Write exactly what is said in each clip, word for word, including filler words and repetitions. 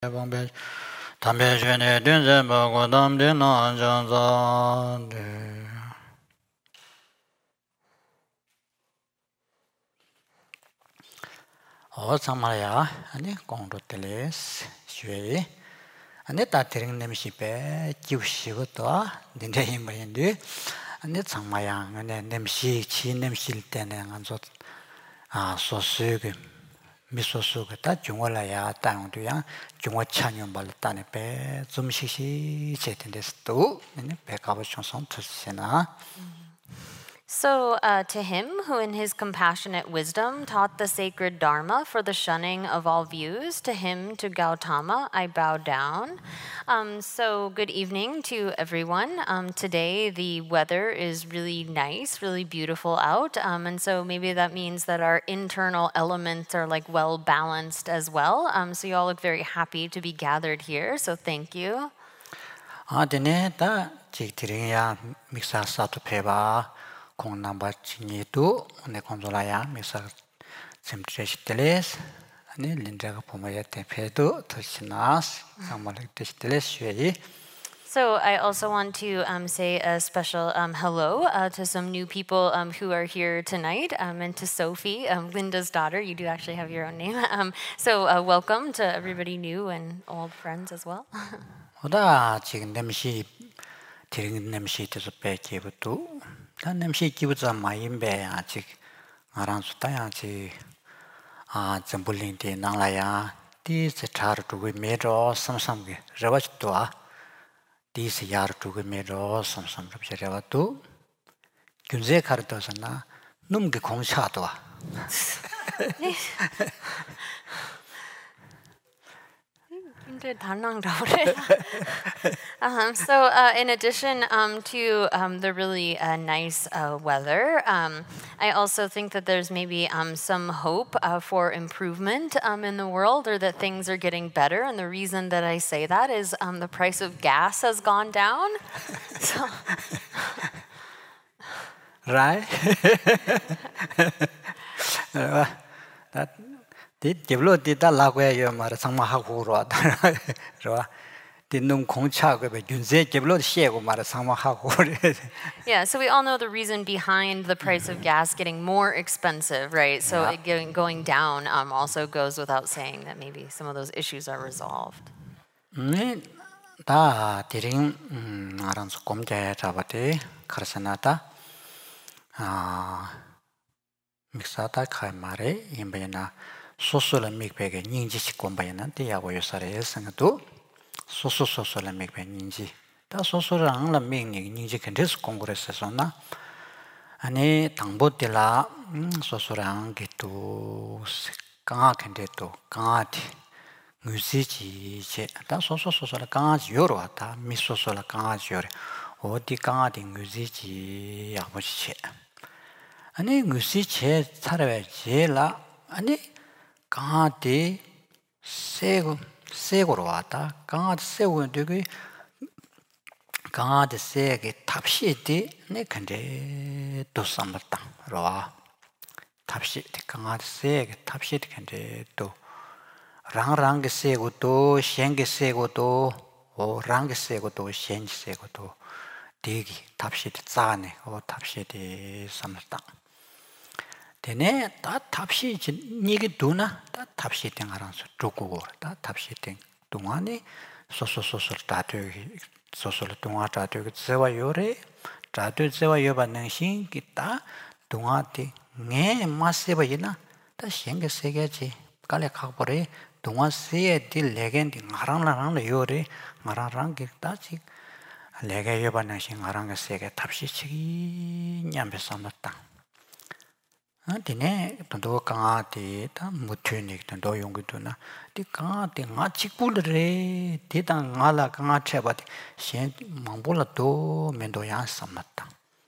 방배 담배 전에 된제 먹고 담대 나장자네 어 정말야 아니 공로텔레스 쉐이 아니 따트링 냄시베 기우시고도 닌데 힘인데 아니 정말야 아니 냄시 치 냄실 때는 안저 아 소스게 미소스가 다 중월라야 땅도야 중월 찬연 발단에 배 좀시시 제텐데스도 네 배가버 총선 뜻이나 So, uh, to him who in his compassionate wisdom taught the sacred Dharma for the shunning of all views, to him, to Gautama, I bow down. Um, so, good evening to everyone. Um, today, the weather is really nice, really beautiful out. Um, and so, maybe that means that our internal elements are like well balanced as well. Um, so, you all look very happy to be gathered here. So, thank you. 아, 되네. 다 지들이야 믹사 사투 페바 공남바치니도 네 건조라야 믹사 쳔트레시텔레스 아니 린자가 보마야 테페도 터시나스 정말 테시텔레스웨이 So I also want to um, say a special um, hello uh, to some new people um, who are here tonight, um, and to Sophie, um, Linda's daughter. You do actually have your own name. Um, so uh, welcome to everybody new and old friends as well. 오다 지금 냄시 드링 냄시 뜻을 빼기부터 단 냄시 기부자 마임배 아직 알아서 따야지 아 점불린데 나라야 디스 차르 두고 메로 삼삼게 저와도아 디스 야르 두고 메로 삼삼 접셔라도 균제 카르도서나 놈게 공차도아 um, so, uh, in addition um, to um, the really uh, nice uh, weather, um, I also think that there's maybe um, some hope uh, for improvement um, in the world, or that things are getting better. And the reason that I say that is um, the price of gas has gone down. So. Right? that did develop did that like where you are some haku didn't conchago but you say develop shego mara sama haku. Yeah, so we all know the reason behind the price of gas getting more expensive, right? So Yeah. it going, going down um, also goes without saying that maybe some of those issues are resolved. 네, 다 드링 음 알아서 검제 잡아대 가르쳐나다 아 믹사다 카이마레 임베나 소소라 믹베게 닝지시 콤바이나 데야고 요사레 생도 소소소소라 믹베 닝지 다 소소랑 라 믹니 닝지 컨데스 콩그레스에서나 아니 당보텔라 소소랑 게또 강아 컨데또 강아티 뮤지지 다 소소소소라 강아지 요로 왔다 미소소라 강아지 요래 어디 강아지 뮤지지 아버지 아니 뮤지체 살아야 제라 아니 강아지 세고 세고로 왔다 강아지 세고 되게 강아지 세게 탑시디 네 근데 또 삼았다 로와 탑시 강아지 세게 탑시디 근데 또 랑랑게 세고 또 셴게 세고 또 오 랑게 세고 또 셴게 세고 또 되게 탑시디 짜네 오 탑시디 삼았다 되네 다 탑시 니게 두나 다 탑시 땡하란서 두고 다 탑시 땡 동안에 소소소소 다들 소소를 동아 다들 제와 요래 다들 제와 요받는 신기다 동아티 네 마세바이나 다 신게 세게지 깔래 가버리 동아 세에 딜 레겐디 마랑라랑 요래 마랑랑 기다지 레게 요받는 신 마랑게 세게 탑시 치기 냠베 삼았다 디네 또 강아티 다 무트닉 또 용기도나 디 강아티 마치꿀레 디다 나라 강아체바디 신 망볼라도 멘도야 삼았다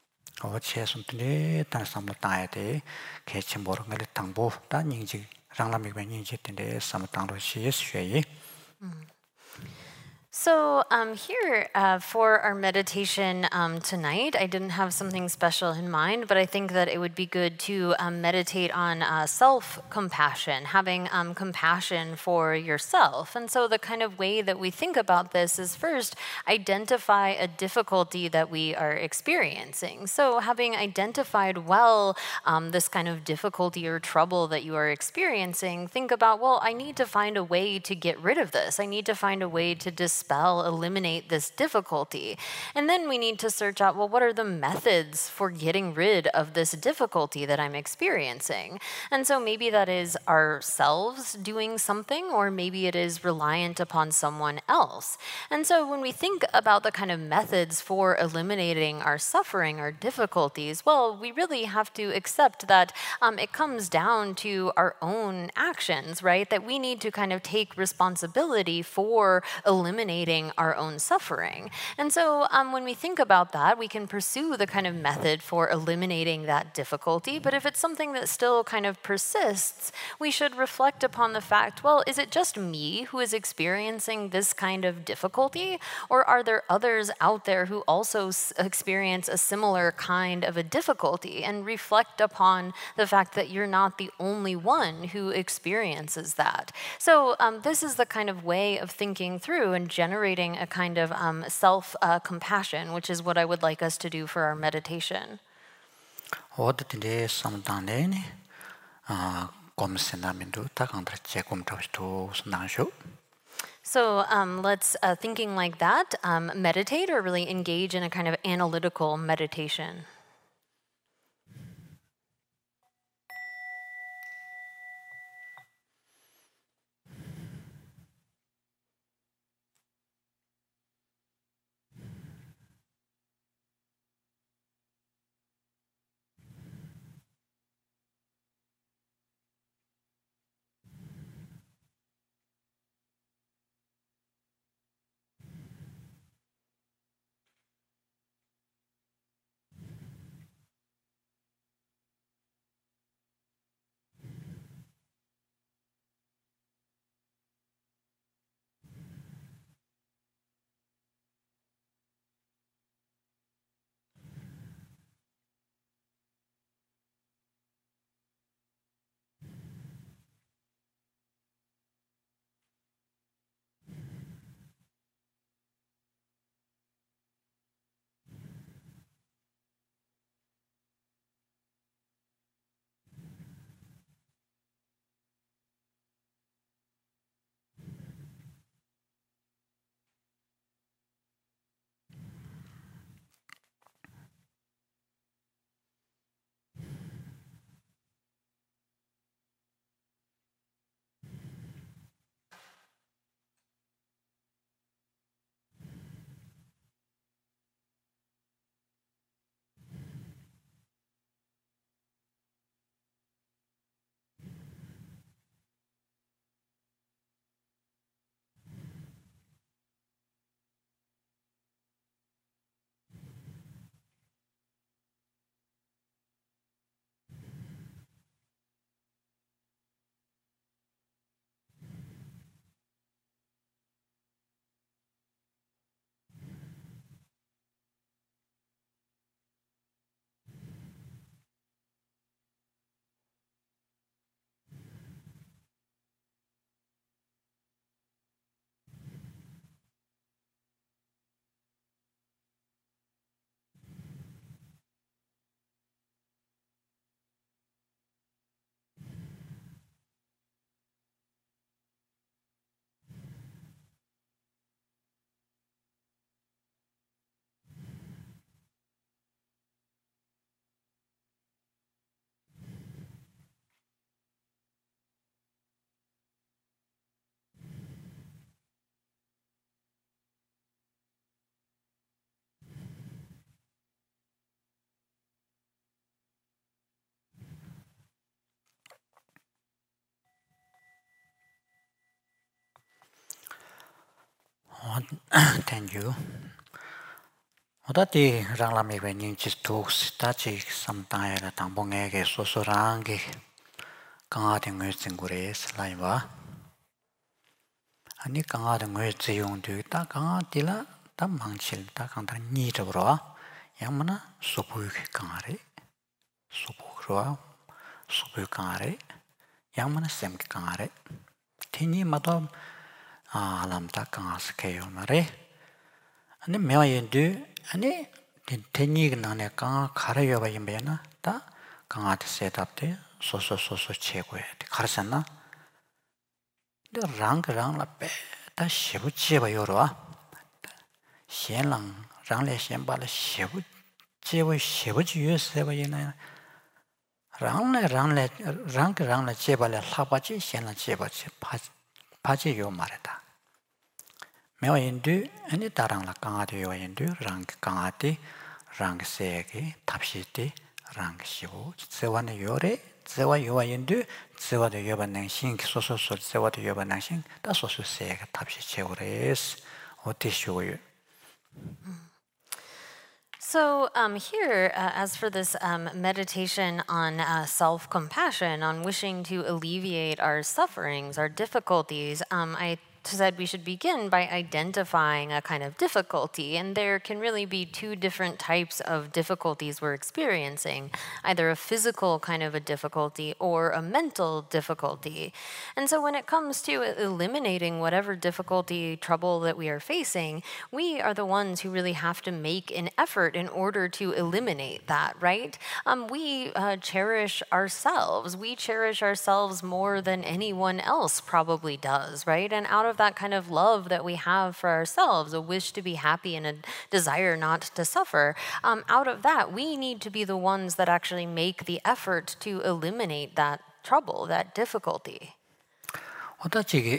어체선데 다 삼았다야데 개체 모르는 당보 다 닝지 랑라미가 닝지 텐데 삼았다로 시에스웨이 So um, here uh, for our meditation um, tonight, I didn't have something special in mind, but I think that it would be good to um, meditate on uh, self-compassion, having um, compassion for yourself. And so the kind of way that we think about this is first identify a difficulty that we are experiencing. So having identified well um, this kind of difficulty or trouble that you are experiencing, think about, well, I need to find a way to get rid of this. I need to find a way to dispel, eliminate this difficulty. And then we need to search out, well, what are the methods for getting rid of this difficulty that I'm experiencing? And so maybe that is ourselves doing something, or maybe it is reliant upon someone else. And so when we think about the kind of methods for eliminating our suffering, our difficulties, well, we really have to accept that um, it comes down to our own actions, right? That we need to kind of take responsibility for eliminating our own suffering. And so um, when we think about that, we can pursue the kind of method for eliminating that difficulty. But if it's something that still kind of persists, we should reflect upon the fact, well, is it just me who is experiencing this kind of difficulty? Or are there others out there who also s- experience a similar kind of a difficulty? And reflect upon the fact that you're not the only one who experiences that. So um, this is the kind of way of thinking through and generating a kind of um, self-compassion, uh, which is what I would like us to do for our meditation. 어디든지 samdane 아 검세나민도 다강들제 검tabsto 선당쇼. So um, let's, uh, thinking like that, um, meditate or really engage in a kind of analytical meditation. Thank you. 어다디 랑라미 베닝 지스톡스 다치 삼타에라 당봉에게 소소랑게 강아된 걸 생고레 슬라이바 아니 강아도 뭐 지용도 다 강아들라 다 망칠 다 강다 니더로 양만아 소부의 강아래 소부로 소부의 강아래 양만아 샘 강아래 티니 마도 아 람다 강아스케요 말에 아니 매화인도 아니 테니가 나네 강아 가려요 봐야면 다 강아한테 셋업돼 소소소소 최고야 가르쳤나 근데 랑랑라 빼다 시부지 봐요로 신랑 랑래 신발을 시부 제부 시부지 유세 봐야나 랑래 랑래 랑 랑래 제발에 하바지 신랑 제바지 바 바지 요 말이다 매화인도 아니 다랑라 강아도 요인도 랑 강아티 랑 세게 답시티 랑 시부 세완의 요래 세와 요인도 세와도 요반능 신 소소소 세와도 요반능 신 다소소 세게 답시 채우레스 어디쇼요. So um, here, uh, as for this um, meditation on uh, self-compassion, on wishing to alleviate our sufferings, our difficulties, um, I said we should begin by identifying a kind of difficulty, and there can really be two different types of difficulties we're experiencing, either a physical kind of a difficulty or a mental difficulty. And so when it comes to eliminating whatever difficulty, trouble that we are facing, we are the ones who really have to make an effort in order to eliminate that, right? Um, we uh, cherish ourselves. We cherish ourselves more than anyone else probably does, right? And out of that kind of love that we have for ourselves, a wish to be happy and a desire not to suffer, um, out of that, we need to be the ones that actually make the effort to eliminate that trouble, that difficulty. 어떻게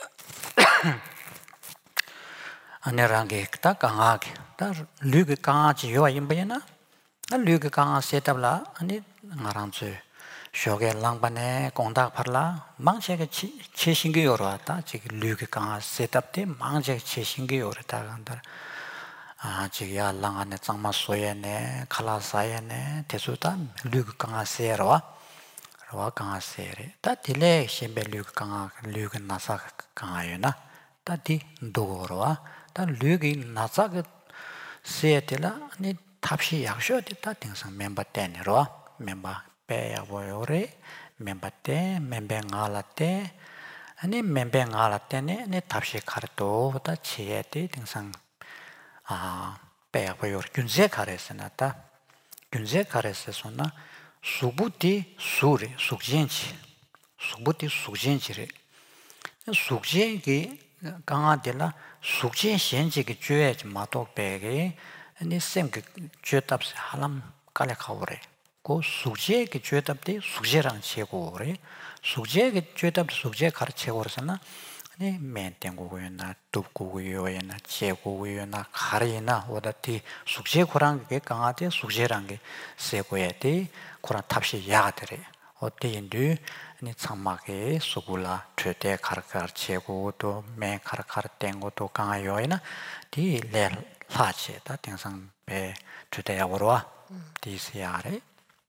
아내랑게 딱 강하게 다 류가 강하지 요아 임바이나 나 류가 강하 세tabla 아니 나랑주 쇼게 랑바네 공다 팔라 망체게 체신게 요로다 지금 류가 강하 세tab때 망체 체신게 요르다 간다 아 지야 랑안에 장마 소예네 칼라사예네 대수다 류가 강하 세로와 와 강하 세레 다 딜레 심베 류가 강하 류가 나사 강하요나 다디 도로와 다 류기 나사가 세텔라 니 탑시 약쇼디 다 땡상 멤버 때네로 멤버 빼야 보요레 멤버 때 멤버 알아때 아니 멤버 알아때네 네 탑시 카르도 다 치에티 땡상 아 빼야 보요 균제 카레스나다 균제 카레스소나 수부티 수리 숙진치 수부티 숙진치레 숙진기 강아들라 숙진 현지기 죄지 마독배게 아니 샘그 죄답스 하람 깔래카오레 고 숙제기 죄답데 숙제랑 제고래 숙제기 죄답 숙제 가르치고서나 아니 멘땡고고요나 둡고고요나 제고고요나 가리나 오다티 숙제 고랑게 강아데 숙제랑게 세고야데 고라 탑시 야들에 어때인데 아니 참마게 수굴라 최대 가르가르 제고 또 매 가르가르 땡고도 강아요이나 디레 라체다 땡상 배 주대야고로와 디시아레.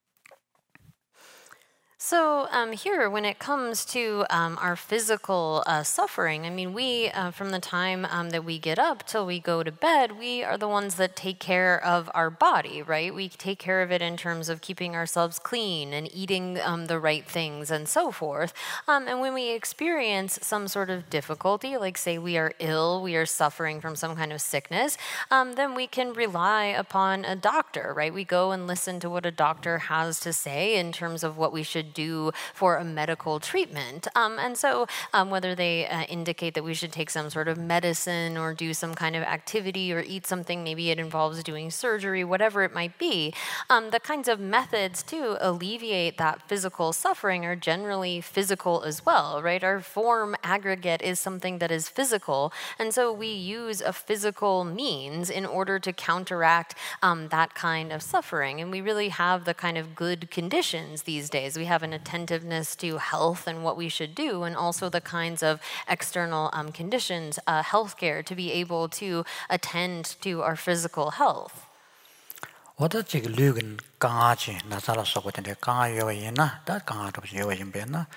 So um, here, when it comes to um, our physical uh, suffering, I mean, we, uh, from the time um, that we get up till we go to bed, we are the ones that take care of our body, right? We take care of it in terms of keeping ourselves clean and eating um, the right things and so forth. Um, and when we experience some sort of difficulty, like say we are ill, we are suffering from some kind of sickness, um, then we can rely upon a doctor, right? We go and listen to what a doctor has to say in terms of what we should do for a medical treatment. Um, and so um, whether they uh, indicate that we should take some sort of medicine or do some kind of activity or eat something, maybe it involves doing surgery, whatever it might be, um, the kinds of methods to alleviate that physical suffering are generally physical as well, right? Our form aggregate is something that is physical, and so we use a physical means in order to counteract um, that kind of suffering. And we really have the kind of good conditions these days. We have an attentiveness to health and what we should do, and also the kinds of external um, conditions, uh, healthcare, to be able to attend to our physical health. 어떻게 류근 강아지 나살아 속었는데 강아요이나 다 강아도 요인배나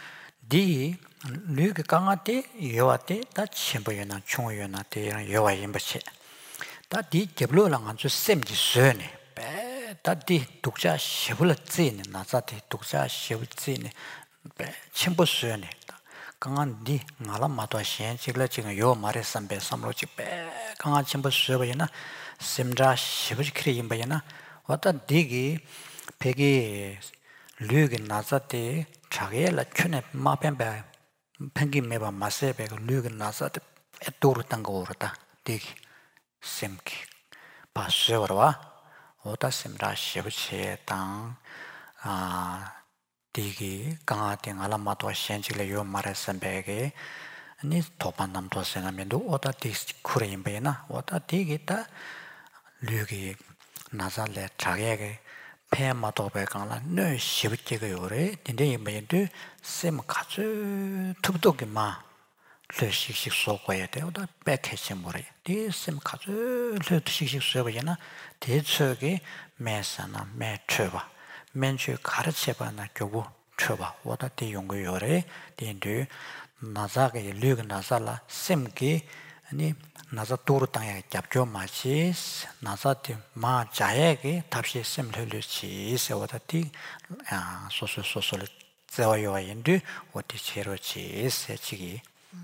디 류게 강아테 요아테 다 쳔보여나 총요나 데랑 요아 임버치 다디 geblo랑 안주 셈지 쇠네 배 다디 독자 시불 찌네 나자티 독자 시불 찌네 배 쳔보 쇠네 강한 디 나라 마도 시엔지글 지금 요 말에 삼배 삼로지 배 강한 쳔보 쇠버이나 셈자 시불 크리 임버이나 왔다 디기 베기 류게 나자티 자게라 춘에 마뱀배 팽기 매바 마세베가 류게 나자티 에도르 땅거 오르다 디기 셈키 바스여와 오다 셈라 시부치에 땅 아 디기 강아팅 알라마도 시엔지레 요 마레선베게 니 도반남도 세나면도 오다 디스 쿠레임베나 오다 디기다 류기 나잘레 자게게 페마도베 강라 너 시부치게 요래 딘데 임베도 셈 가즈 툭툭이마 르식식 소고야 되오다 백해시 모래 디셈 가즈 르식식 소고야나 대처게 매사나 매처바 맨주 가르쳐봐나 교부 쳐봐 오다티 용거 요래 딘데 나자게 르그 나살라 셈게 아니 나자 도로 땅에 잡죠 마치 나자티 마 자에게 답시 셈 흘르치 세오다티 아 소소소소를 저요인데 어디 제로치 세치기.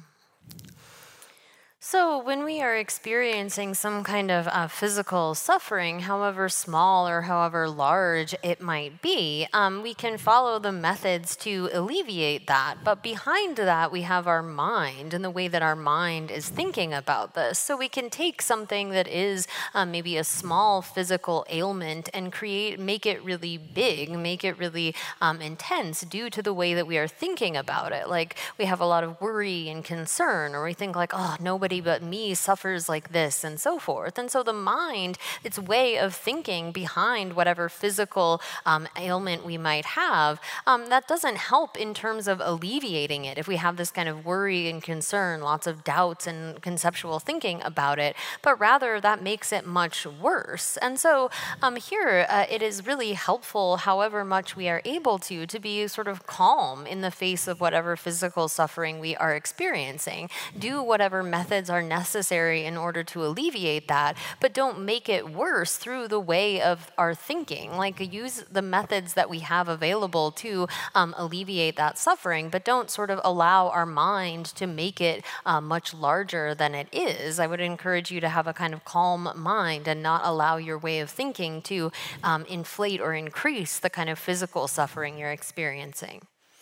So, when we are experiencing some kind of uh, physical suffering, however small or however large it might be, um, we can follow the methods to alleviate that. But behind that, we have our mind and the way that our mind is thinking about this. So, we can take something that is um, maybe a small physical ailment and create, make it really big, make it really um, intense due to the way that we are thinking about it. Like, we have a lot of worry and concern, or we think like, oh, nobody but me suffers like this, and so forth. And so the mind, its way of thinking behind whatever physical um, ailment we might have, um, that doesn't help in terms of alleviating it. If we have this kind of worry and concern, lots of doubts and conceptual thinking about it, but rather that makes it much worse. And so um, here, uh, it is really helpful, however much we are able to, to be sort of calm in the face of whatever physical suffering we are experiencing. Do whatever methods are necessary in order to alleviate that, but don't make it worse through the way of our thinking. Like, use the methods that we have available to um, alleviate that suffering, but don't sort of allow our mind to make it uh, much larger than it is. I would encourage you to have a kind of calm mind and not allow your way of thinking to um, inflate or increase the kind of physical suffering you're experiencing.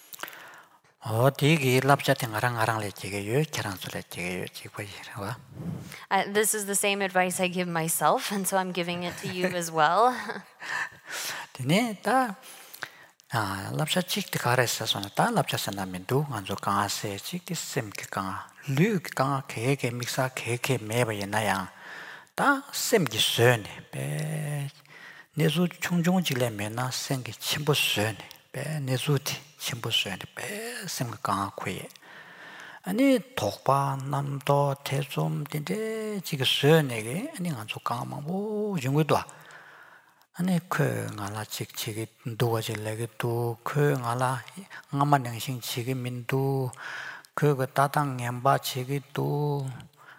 어 디기 랍자팅 아랑아랑레 지게요 계란술레 지게요 지고이라와. This is the same advice I give myself, and so I'm giving it to you as well. 디네 다 아, 랍샤 찍디 가레스서나 다 랍자선나면도 안조 강아세 찍디 셈게 강아 류 강아 개개 믹사 개개 매버이나야 다 셈기 쇠네 배 내수 총종 질레면나 생기 침부 쇠네 배 내수티 침부 쇠네 배 셈가 강아 코에 아니 독바 남도 대좀 된데 지금 쇠네게 아니 안조 강아만 뭐 정도도 아니 그 나라 직직이 도와질래게 또그 나라 아마 능신 지금민도 그거 따당 엠바 지기도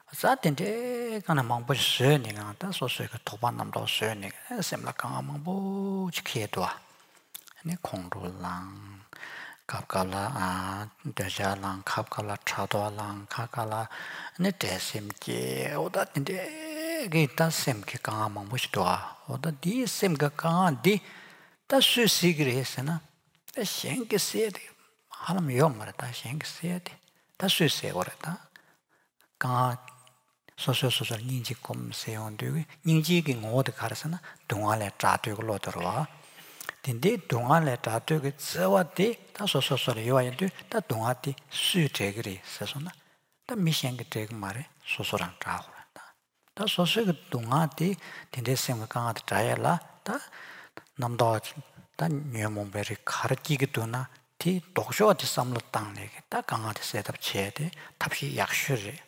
사텐데 가나 망보스 내가 다 소소가 도반남도 쇠네 셈라 강아망보 지키에도 아니 공로랑 갑갈라 아 대자랑 갑갈라 차도랑 카갈라 네 대심게 오다텐데 게다 셈게 강아망보시도 오다 디 셈가 강아디 다 수시그레스나 다 셴게 세데 하나면 요마다 셴게 세데 다 수세고라다 강아 소소소소 닌지 꼼세온데 닌지게 ngode 가르스나 동안에 짜되고 들어와 근데 동안에 짜되고 저와데 다 소소소를 요아인데 다 동아디 수제그리 세소나 다 미생게 되고 말에 소소랑 짜고 다 소소가 동아디 근데 생각하다 자야라 다 남도 다 녀몽베리 가르치기도나 티 독쇼한테 삼로 땅내게 다 강한테 셋업 쳐야돼 답시 약슈리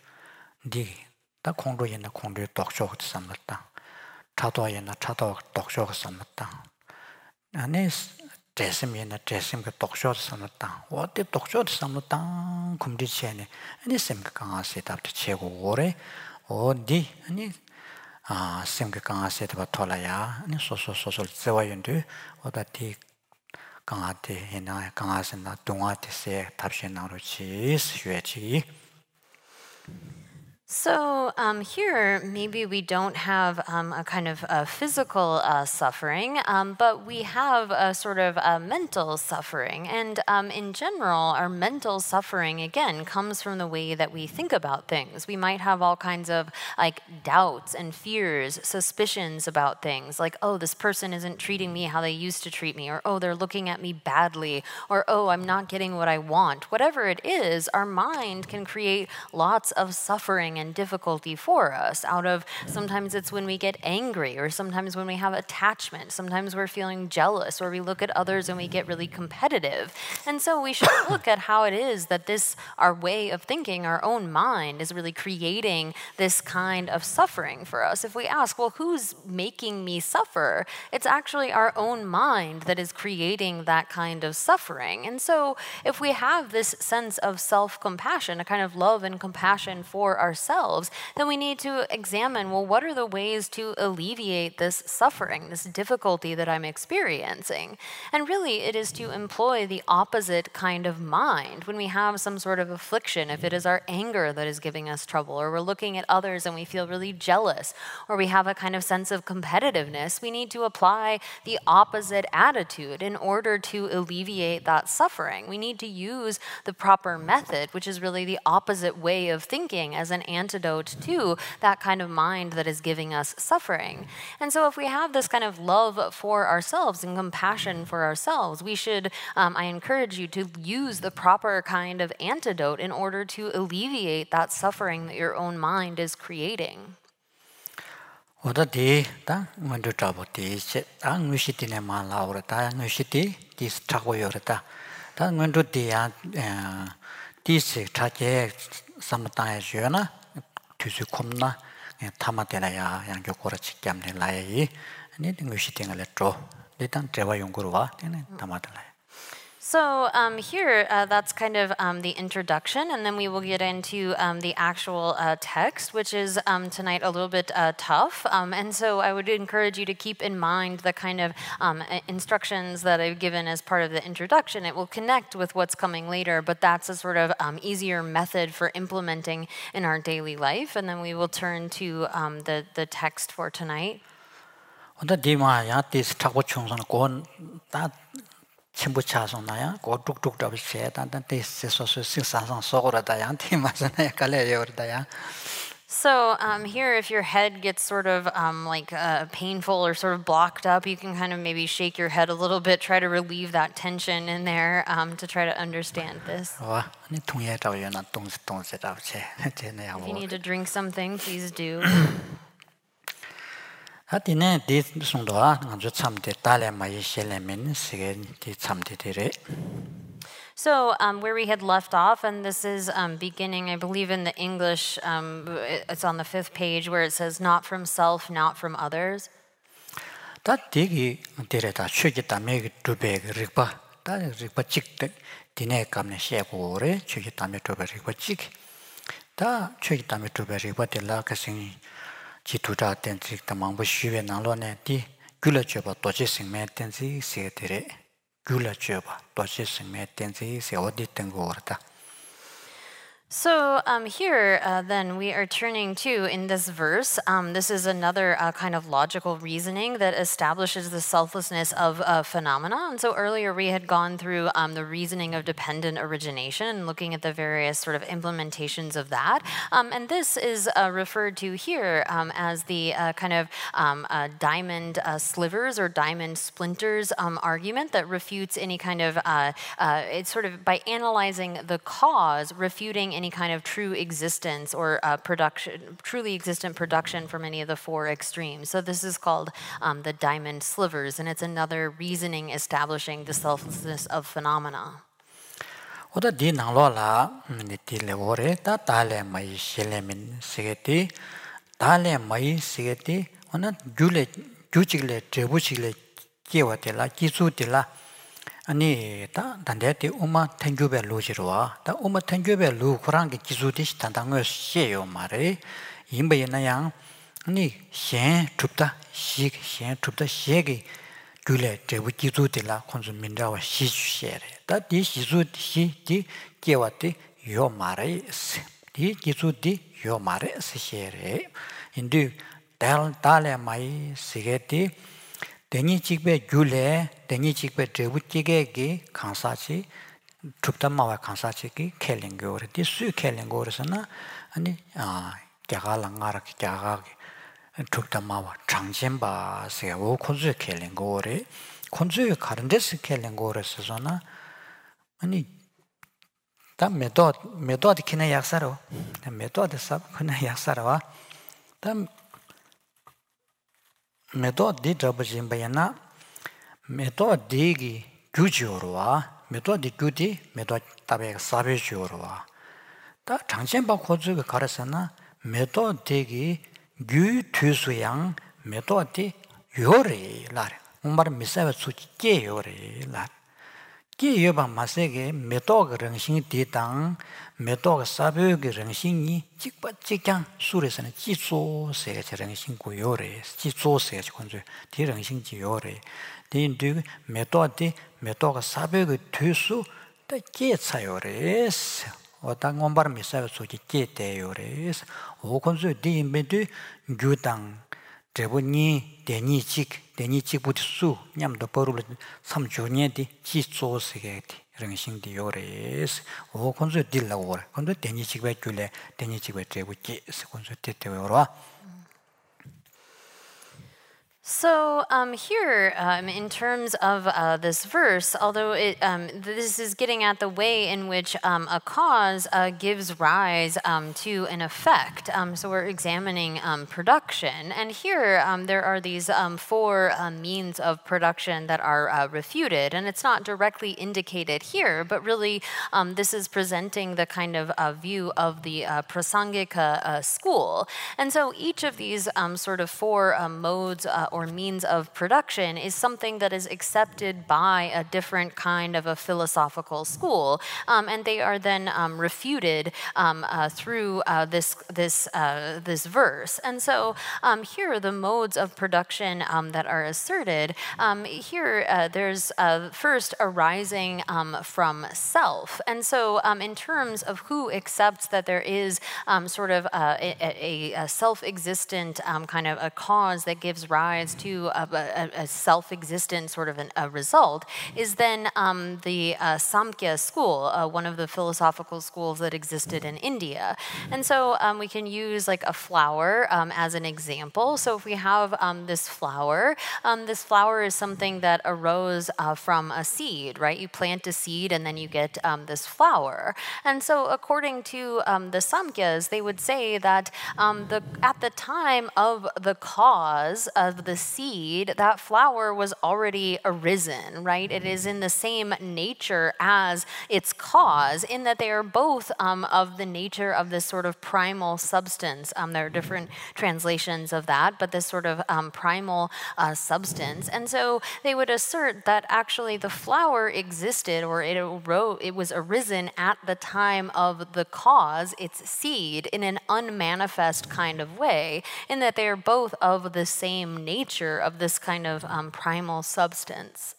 니다 공로에나 공로 독쇼한테 삼로 땅 차도에나 차도 독쇼한테 삼로 땅 안에 dressing dressing cái tóc short xong ta what the tóc short xong ta cũng đi chơi này anh xem cái càng sẽ tập được chơi của rồi 어 đi anh à xem cái càng sẽ tập thoa lại anh số số số số chơi vào 연두 어다 đi càng thì hiện nay càng sẽ là tung ở thì sẽ tập sẽ nào rồi chỉ sửa chỉ. So um, here, maybe we don't have um, a kind of uh, physical uh, suffering, um, but we have a sort of a mental suffering. And um, in general, our mental suffering, again, comes from the way that we think about things. We might have all kinds of like doubts and fears, suspicions about things, like, oh, this person isn't treating me how they used to treat me, or oh, they're looking at me badly, or oh, I'm not getting what I want. Whatever it is, our mind can create lots of suffering and difficulty for us out of sometimes it's when we get angry, or sometimes when we have attachment, sometimes we're feeling jealous, or we look at others and we get really competitive. And so we should look at how it is that this, our way of thinking, our own mind is really creating this kind of suffering for us. If we ask, well, who's making me suffer? It's actually our own mind that is creating that kind of suffering. And so if we have this sense of self-compassion, a kind of love and compassion for ourselves, then we need to examine, well, what are the ways to alleviate this suffering, this difficulty that I'm experiencing? And really, it is to employ the opposite kind of mind. When we have some sort of affliction, if it is our anger that is giving us trouble, or we're looking at others and we feel really jealous, or we have a kind of sense of competitiveness, we need to apply the opposite attitude in order to alleviate that suffering. We need to use the proper method, which is really the opposite way of thinking, as an antidote to that kind of mind that is giving us suffering. And so if we have this kind of love for ourselves and compassion for ourselves, we should, um, I encourage you to use the proper kind of antidote in order to alleviate that suffering that your own mind is creating. 어디 다 먼저 잡았지 딱 무시티네 말라오르다 무시티 디스트라고요르다 다 먼저 디야 디스 차제 삼타에 주나 뒤수 콤나 타마데라야 양교 고르치 겸네 라이 아니 무시팅을 했죠 일단 제가 연구로 와 되네 타마데라. So um, here, uh, that's kind of um, the introduction, and then we will get into um, the actual uh, text, which is um, tonight a little bit uh, tough. Um, and so I would encourage you to keep in mind the kind of um, instructions that I've given as part of the introduction. It will connect with what's coming later, but that's a sort of um, easier method for implementing in our daily life. And then we will turn to um, the, the text for tonight. 전부 차송나야 고뚝뚝 잡으셔야 단단히 세소스 식사상 속으로다 양티 맞잖아요. 갈래요다야. So um, here, if your head gets sort of um, like uh, painful or sort of blocked up, you can kind of maybe shake your head a little bit, try to relieve that tension in there um, to try to understand this. If you need to drink something, please do. 하디네 디송도아 아주 참데 달레마이 셀레멘 시겐 디 참데데레. So um, where we had left off, and this is um, beginning, I believe in the English, um, it's on the fifth page where it says, not from self, not from others. 다 디기 데레다 취기다 메기 두베 리바 다 리바 찍데 디네 감네 셰고레 취기다 메 두베 리바 찍. 다 취기다 메 두베 리바 데라 가싱 지투다 텐직 담망부 쉬베 나로네 디 귤어줘봐 도지싱메 텐지 세데레 귤어줘봐 도지싱메 텐지 세 어디 땡고 그렇다. So um, here, uh, then, we are turning to, in this verse, um, this is another uh, kind of logical reasoning that establishes the selflessness of uh, phenomena. And so earlier we had gone through um, the reasoning of dependent origination and looking at the various sort of implementations of that. Um, and this is uh, referred to here um, as the uh, kind of um, uh, diamond uh, slivers or diamond splinters um, argument that refutes any kind of, uh, uh, it's sort of by analyzing the cause, refuting any kind of true existence or uh, production, truly existent production from any of the four extremes. So this is called um, the diamond slivers, and it's another reasoning establishing the selflessness of phenomena. 오다 디 나로라 니티레 오레 다 달레 마이 실레민 시게티 달레 마이 시게티 오나 귤레 귤치글레 제부치글레 끼와텔라 기수텔라 아니 다 단대티 우마 텐교베 로지로와 다 우마 텐교베 로 쿠란게 기수디시 단당을 시에요 말에 임베나양 아니 셴 춥다 시셴 춥다 시에게 귤레 제부 기수디라 콘수민다와 시주시에래 다디 시수디 게와티 요 말에 디 기수디 요 말에 시에래 인디 달 달에 마이 시게티 대니 직배 귤레 대니 직배 제부 지게기 강사치 춥다마와 강사치기 켈링고르디 수 켈링고르스나 아니 아 갸갈랑가라 갸가기 춥다마와 장진바세 오 콘주 켈링고레 콘주 가른데스 켈링고르스잖아 아니 다 메도 메도디 키나 약사로 메도디 삽 그나 약사로와 다 메도디 잡으진바야나 메도디기 규지오로와 메도디 규디 메도 답에 사베지오로와 다 장전바 코즈가 가르서나 메도디기 규 투수양 메도디 요레 라레 umbar misawa suci ke yore la ke yoba masege meto ga rangxing di dang meto ga sabyo ga rangxing ni jikpa jikyang suresana ji zo se ga rangxing gu yore ji zo se ga kunzu di rangxing ji yore di ndu meto di meto ga sabyo ga tusu da ke cha yore oda umbar misawa suci ke te yore o kunzu di medu gyudang 제보니 대니직 대니직부터 냠도 버루를 삼주년디 지조스게디 랑싱디 요레스 오 콘서 딜라고 근데 대니직배 줄래 대니직배 제부지 콘서 때때요라. So um, here, um, in terms of uh, this verse, although it, um, this is getting at the way in which um, a cause uh, gives rise um, to an effect. Um, so we're examining um, production. And here, um, there are these um, four uh, means of production that are uh, refuted. And it's not directly indicated here, but really um, this is presenting the kind of uh, view of the uh, Prasangika uh, school. And so each of these um, sort of four uh, modes uh, or means of production is something that is accepted by a different kind of a philosophical school, um, and they are then um, refuted um, uh, through uh, this this uh, this verse. And so um, here are the modes of production um, that are asserted. Um, here, uh, there's uh, first arising um, from self, and so um, in terms of who accepts that there is um, sort of uh, a, a, a self-existent um, kind of a cause that gives rise to a, a, a self-existent sort of an, a result, is then um, the uh, Samkhya school, uh, one of the philosophical schools that existed in India. And so um, we can use like a flower um, as an example. So if we have um, this flower, um, this flower is something that arose uh, from a seed, right? You plant a seed and then you get um, this flower. And so according to um, the Samkhyas, they would say that um, the at the time of the cause of the seed, that flower was already arisen, right? It is in the same nature as its cause, in that they are both um, of the nature of this sort of primal substance. Um, there are different translations of that, but this sort of um, primal uh, substance. And so they would assert that actually the flower existed, or it arose, it was arisen at the time of the cause, its seed, in an unmanifest kind of way, in that they are both of the same nature of this kind of um, primal substance.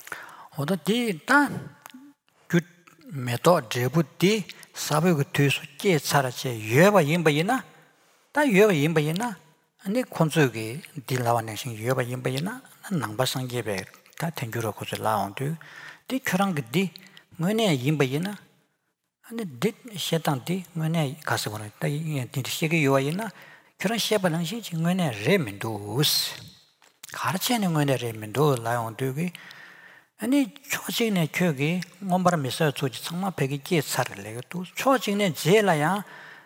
오더 디다 그 메토 제부디 사베고 뒤수 께 차라체 예바 임바이나 다 예바 임바이나 아니 콘조기 딜라와네신 예바 임바이나 낭바상게베 다 땡규로 고저 라운드 디 크랑디 뭐네 임바이나 아니 디 셰탄디 뭐네 가서보는 다 이게 디시게 요아이나 그런 셰바랑시 뭐네 레멘도스 가르치는 거네 레멘도 라운드기 아니 초진의 교기 뭔바람 미서 조지 정말 백이 깨살을 내고 초진의 제라야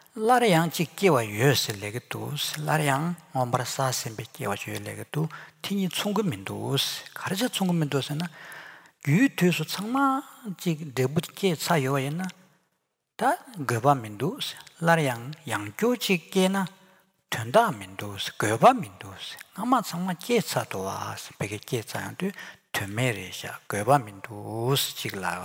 라량 직계와 유스를 내고 라량 뭔바라 사슴 백계와 주를 내고 티니 총금민도 가르쳐 총금민도서는 유튜브 정말 직 내부계 사요에나 다 거바민도 라량 양교 직계나 된다 민도스 거바 민도스 아마 정말 깨차도 와서 베게 깨차한테 되메리샤 거바 민도스 지글라.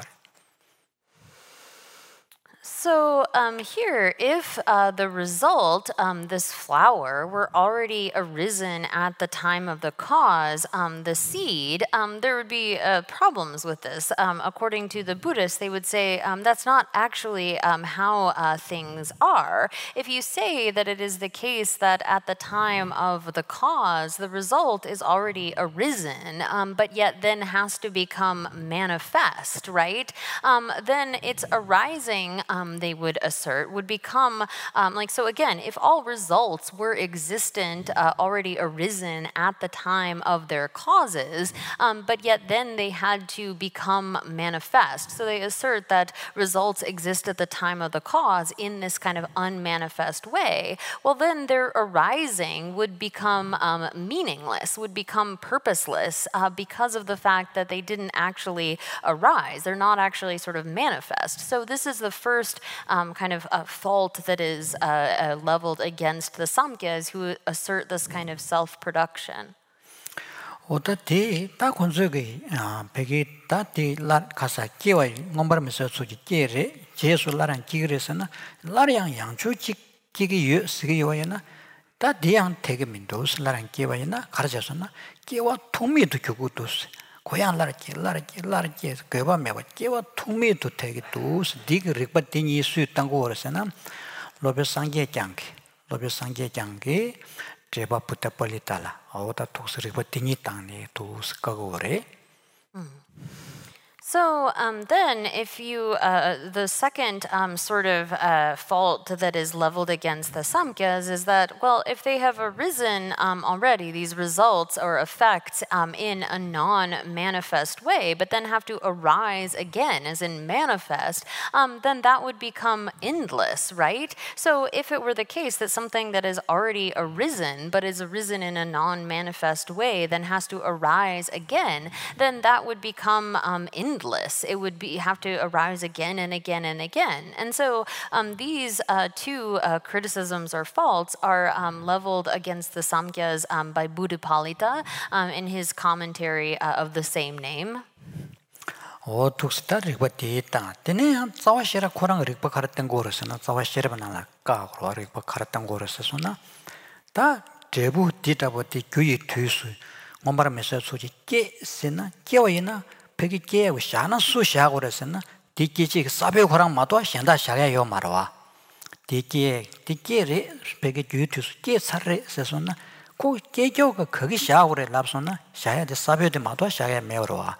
So um, here, if uh, the result, um, this flower, were already arisen at the time of the cause, um, the seed, um, there would be uh, problems with this. Um, according to the Buddhists, they would say um, that's not actually um, how uh, things are. If you say that it is the case that at the time of the cause, the result is already arisen, um, but yet then has to become manifest, right? Um, then its arising, um, they would assert, would become um, like, so again, if all results were existent, uh, already arisen at the time of their causes, um, but yet then they had to become manifest. So they assert that results exist at the time of the cause in this kind of unmanifest way. Well, then their arising would become um, meaningless, would become purposeless uh, because of the fact that they didn't actually arise. They're not actually sort of manifest. So this is the first Um, kind of a fault that is uh, uh, leveled against the Samkhyas who assert this kind of self-production. 어떻게 다 건조기 아 베기 다디 라 가사 끼와 넘버면서 수지 끼레 제수라란 끼그래서나 라량 양주 끼기 유 쓰기 요야나 다 디양 되게 민도스 라란 끼와이나 가르쳐서나 끼와 통미도 교구도 고향 라르기 라르기 라르기 그바 매바 끼와 통미도 되게 도스 디그 릭바티니 수 있다고 그러잖아 로베상게 장게 로베상게 장게 제바 부터벌리달라 어다 독스 릭바티니 땅에 도스 가고 그래. So um, then, if you, uh, the second um, sort of uh, fault that is leveled against the Samkhyas is that, well, if they have arisen um, already, these results or effects um, in a non-manifest way, but then have to arise again, as in manifest, um, then that would become endless, right? So if it were the case that something that is already arisen, but is arisen in a non-manifest way, then has to arise again, then that would become um, endless. It would be have to arise again and again and again. And so um, these uh, two uh, criticisms or faults are um, leveled against the Samkhyas um, by Buddhapalita um, in his commentary uh, of the same name. 어 독스다 릭바티 있다. 때네 자와시라 코랑 릭바 가르던 거로서나 자와시라 나라까 그러 릭바 가르던 거로서나 다 대부 디다버티 교이 뒤수 뭔말하면서 소지 깨세나 깨와이나 베기 깨고 샤나 수샤고 그랬으나 디끼지 사베고랑 마도 현다 샤야요 말와 디끼에 디끼에 베기 뒤투스 깨 살레 세서나 고 깨교가 거기 샤고래 랍서나 샤야데 사베데 마도 샤야 메어와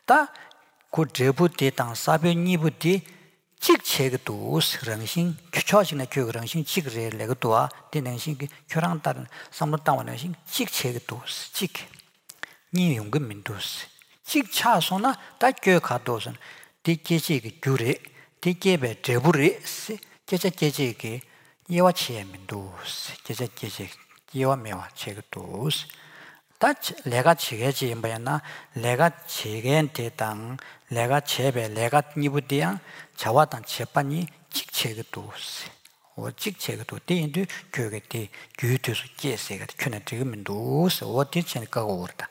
다고 제부디 땅 사베니부디 직체도 스랑신 규초진의 교그랑신 직레 레고도와 되는신 교랑 다른 삼물당원의 직체도 직 니용금 민도스 직차소나 다교 가도선 디케지기 규레 디케베 제부레스 제제제제기 예와치에민도스 제제제제 예와메와 제그도스 다치 내가 지게지 뭐야나 내가 지겐테 땅 내가 제베 내가 니부디양 자와단 제반이 직체그도스 어 직체그도 대인도 교육에 규투스 제세가 켜내 되면도스 어디쯤 가고 그러다.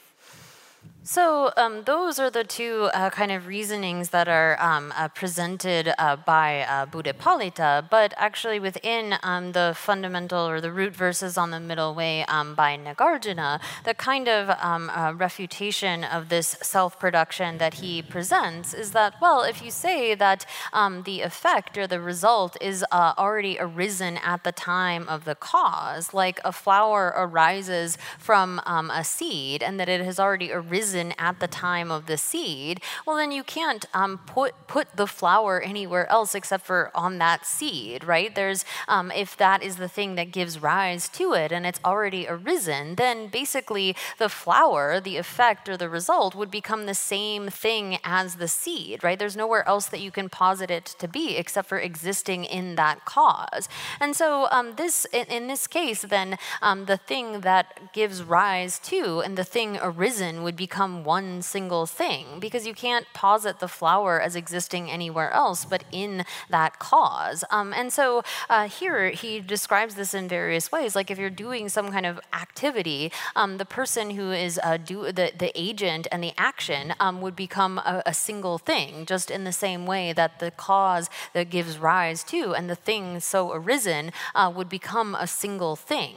So um, those are the two uh, kind of reasonings that are um, uh, presented uh, by uh, Buddhapalita, but actually within um, the fundamental or the root verses on the middle way um, by Nagarjuna, the kind of um, uh, refutation of this self-production that he presents is that, well, if you say that um, the effect or the result is uh, already arisen at the time of the cause, like a flower arises from um, a seed and that it has already arisen at the time of the seed, well, then you can't um, put put the flower anywhere else except for on that seed, right? There's um, if that is the thing that gives rise to it and it's already arisen, then basically the flower, the effect or the result would become the same thing as the seed, right? There's nowhere else that you can posit it to be except for existing in that cause. And so um, this, in, in this case, then um, the thing that gives rise to and the thing arisen would become become one single thing, because you can't posit the flower as existing anywhere else but in that cause. Um, and so uh, here he describes this in various ways. Like if you're doing some kind of activity, um, the person who is uh, do the, the agent and the action um, would become a, a single thing, just in the same way that the cause that gives rise to and the thing so arisen uh, would become a single thing.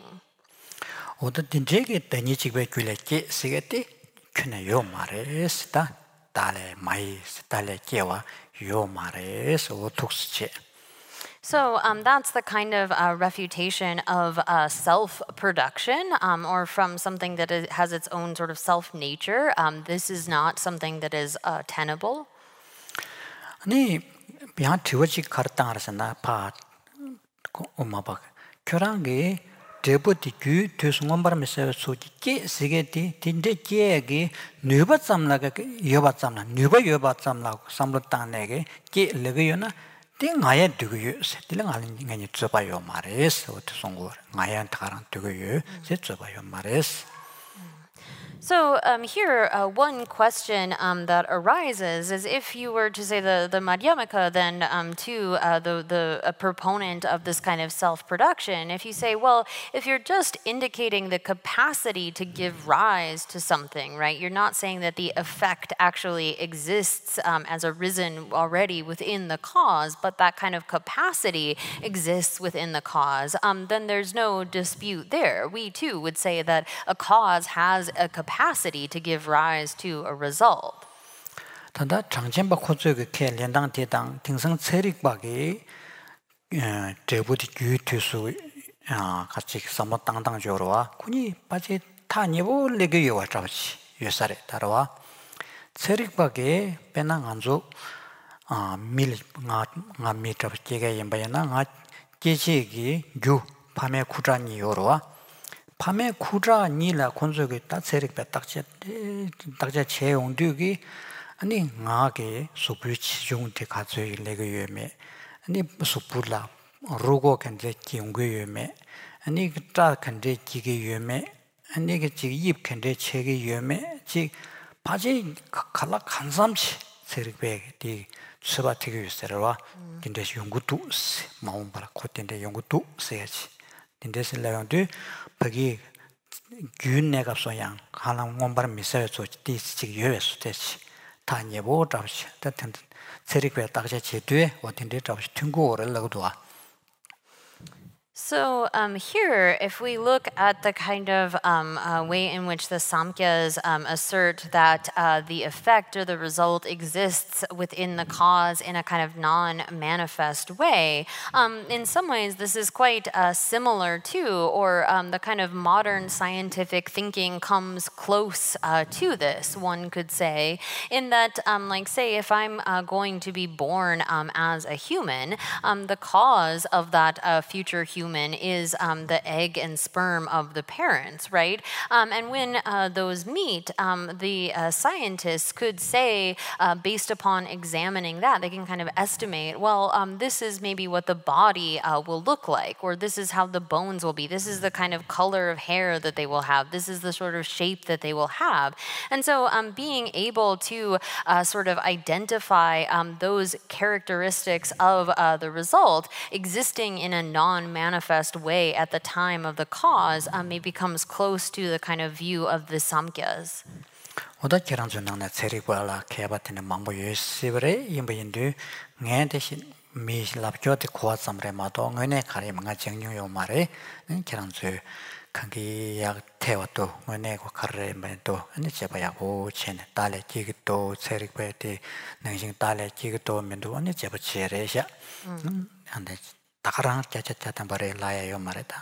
어떤 제게 되니 집에 귤레게 시게티 그네 요 말에스다 달에 마이 달에 깨와 요 말에스 오톡스체. So um, that's the kind of uh, refutation of uh, self-production, um, or from something that is, has its own sort of self-nature. Um, this is not something that is uh, tenable. 아니 비한 뒤워지 가르땅 알았나 봐. 엄마 봐. 교랑게 데부티 규 퇴송원 바람에서 소지게 시게티 딘데 계기 누바 잠나가 여바 잠나 누바 여바 잠나고 삼로땅내게 게 레게요나 띵아야 두고요 세til랑 알린 인간이 줘봐요 말에서 어떻게 송고 나야한테 가랑 두고요 세 줘봐요 말에서. So um, here, uh, one question um, that arises is if you were to say the, the Madhyamaka, then um, to uh, the, the a proponent of this kind of self-production, if you say, well, if you're just indicating the capacity to give rise to something, right, you're not saying that the effect actually exists um, as arisen already within the cause, but that kind of capacity exists within the cause, um, then there's no dispute there. We too would say that a cause has a capacity capacity to give rise to a result. 단다 장전바 코즈의 개 연당 대당 등성 체력박이 제부디 규투수 아 같이 삼모 땅땅조로와 군이 빠지 타니보 레게요 잡지 요살에 따라와 체력박이 배낭 안조 아 밀가 미터 제가 연바야나 가 계시기 규 밤에 구란이 요로와 밤에 구라 니라 콘속에 따세릭 딱제 딱제 제용되기 아니 나게 수불치 중대 가져이 레게요메 아니 수불라 로고 간제 기용괴요메 아니 그따 간제 기게요메 아니 그 지입 간제 체게요메 지 바지 칼라 간삼치 세릭베디 수바티게 유세라와 근데 연구도 마음 바라 코텐데 연구도 세야지 근데서 라운드 거기 균내가 소양 하나 원바를 미세요 저 디스직 여외수 대치 다 예보 잡시 같은 세리괴 딱제 제도에 어딘데 잡시 튕고를 넣어도 와. So um, here, if we look at the kind of um, uh, way in which the Samkhyas um, assert that uh, the effect or the result exists within the cause in a kind of non-manifest way, um, in some ways this is quite uh, similar to, or um, the kind of modern scientific thinking comes close uh, to this, one could say, in that, um, like, say, if I'm uh, going to be born um, as a human, um, the cause of that uh, future human is um, the egg and sperm of the parents, right? Um, and when uh, those meet, um, the uh, scientists could say, uh, based upon examining that, they can kind of estimate, well, um, this is maybe what the body uh, will look like, or this is how the bones will be, this is the kind of color of hair that they will have, this is the sort of shape that they will have. And so um, being able to uh, sort of identify um, those characteristics of uh, the result existing in a non-manifest manifest way at the time of the cause, um, maybe comes close to the kind of view of the Samkhyas. 오다 계란준나나 체리과라 개바티는 망보 예시브레 임베인도 네 대신 미랍교데 고아samre 마도 응네 가리 망가 정용요 말에 계란주 kangi yak tewa to ngone ko karre me to ani cheba ya bo chen tale ki to cherik pe ti nang tale ki to men do ani cheba chere sha ande takarang cha cha cha tambare la ya yo mareta.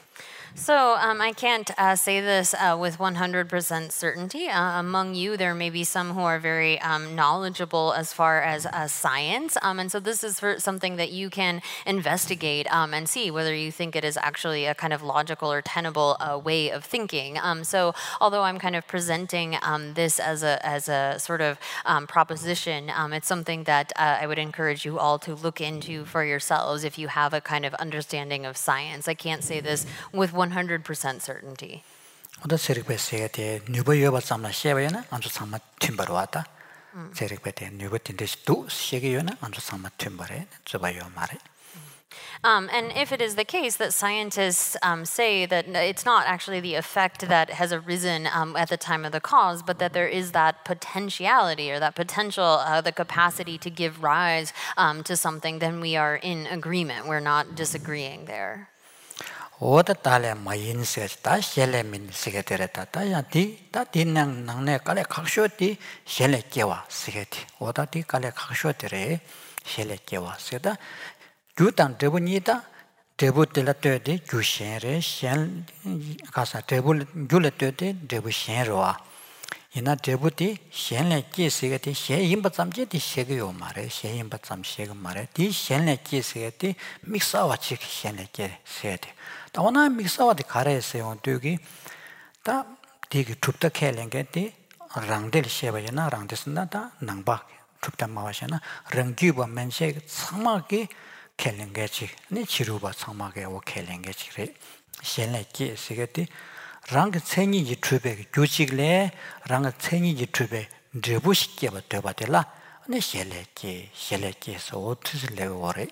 So um, I can't uh, say this uh, with one hundred percent certainty. Uh, among you, there may be some who are very um, knowledgeable as far as uh, science. Um, and so this is for something that you can investigate um, and see whether you think it is actually a kind of logical or tenable uh, way of thinking. Um, so although I'm kind of presenting um, this as a, as a sort of um, proposition, um, it's something that uh, I would encourage you all to look into for yourselves if you have a kind of understanding of science. I can't say this with one hundred percent certainty. 오다 세릭베스에 뉴버 여바 삼나 셰바야나 안주 삼마 팀바로 왔다. 세릭베테 뉴버 틴데스도 셰게요나 안주 삼마 팀바레 저바요 말에. Um, and if it is the case that scientists um, say that it's not actually the effect that has arisen um, at the time of the cause, but that there is that potentiality or that potential, uh, the capacity to give rise um, to something, then we are in agreement. We're not disagreeing there. 오다 달에 마인세 다 셀레민 시게데레다 다야디 다디낭 낭네 깔레 각쇼디 셀레케와 시게디 오다디 깔레 각쇼데레 셀레케와 세다 주당 대부니다 대부텔라테디 주신레 셀 가사 대부 줄레테디 대부신로와 이나 대부디 셀레케 시게디 셰임바삼제디 셰게요 말에 셰임바삼 셰게 말에 디 셀레케 시게디 믹사와치 셀레케 세데 다오나 믹사와디 가레세요 되기 다 되게 춥다 켈랭게디 랑델 셰바야나 랑데스나다 낭바 춥다 마와샤나 랑규바 맨셰 상마게 켈랭게지 니 지루바 상마게 오 켈랭게지레 셴레키 시게디 랑 체니지 추베 교직레 랑 체니지 추베 드부시케바 되바텔라 니 셴레키 셴레키서 오트슬레오레.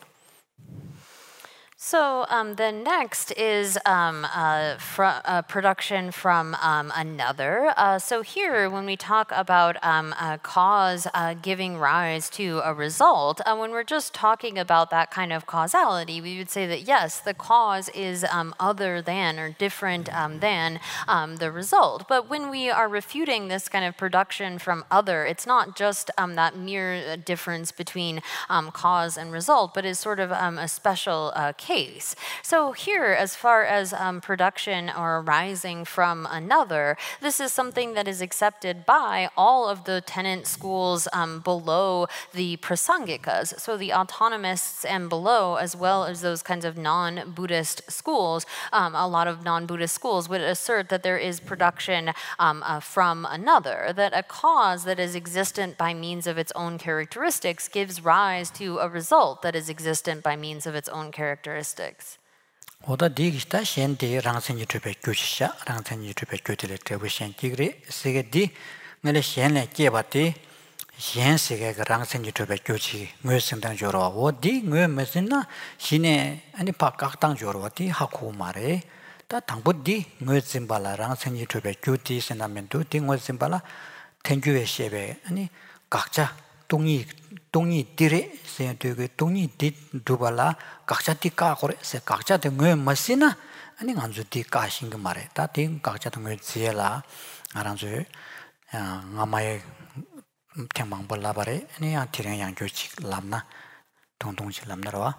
So um, the next is um, uh, fr- uh, production from um, another. Uh, so here, when we talk about um, a cause uh, giving rise to a result, uh, when we're just talking about that kind of causality, we would say that yes, the cause is um, other than or different um, than um, the result. But when we are refuting this kind of production from other, it's not just um, that mere difference between um, cause and result, but is sort of um, a special uh, case. Case. So here, as far as um, production or arising from another, this is something that is accepted by all of the tenant schools um, below the prasangikas, so the autonomists and below, as well as those kinds of non-Buddhist schools. Um, a lot of non-Buddhist schools would assert that there is production um, uh, from another, that a cause that is existent by means of its own characteristics gives rise to a result that is existent by means of its own characteristics. 오다 디기스타 셴데 랑센 유튜브에 교시샤 랑센 유튜브에 교들에 대부신 기그리 세게디 내래 셴레 깨바티 셴세게 랑센 유튜브에 교치 뇌생당 조로 어디 뇌 메신나 신에 아니 바각당 조로 어디 하고 말에 다 당부디 뇌심발라 랑센 유튜브에 교티 세나면도 딩뇌심발라 텐규에 셰베 아니 각자 동이 동이 디레 세되게 동이 디 두발라 각자 디까 고레세 각자 등의 마시나 아니 간주 디까 신거 말에 다딩 각자 등의 지엘라 아란주 아마에 템망 볼라바레 아니 아티랑 양교직 람나 동동지 람나라와.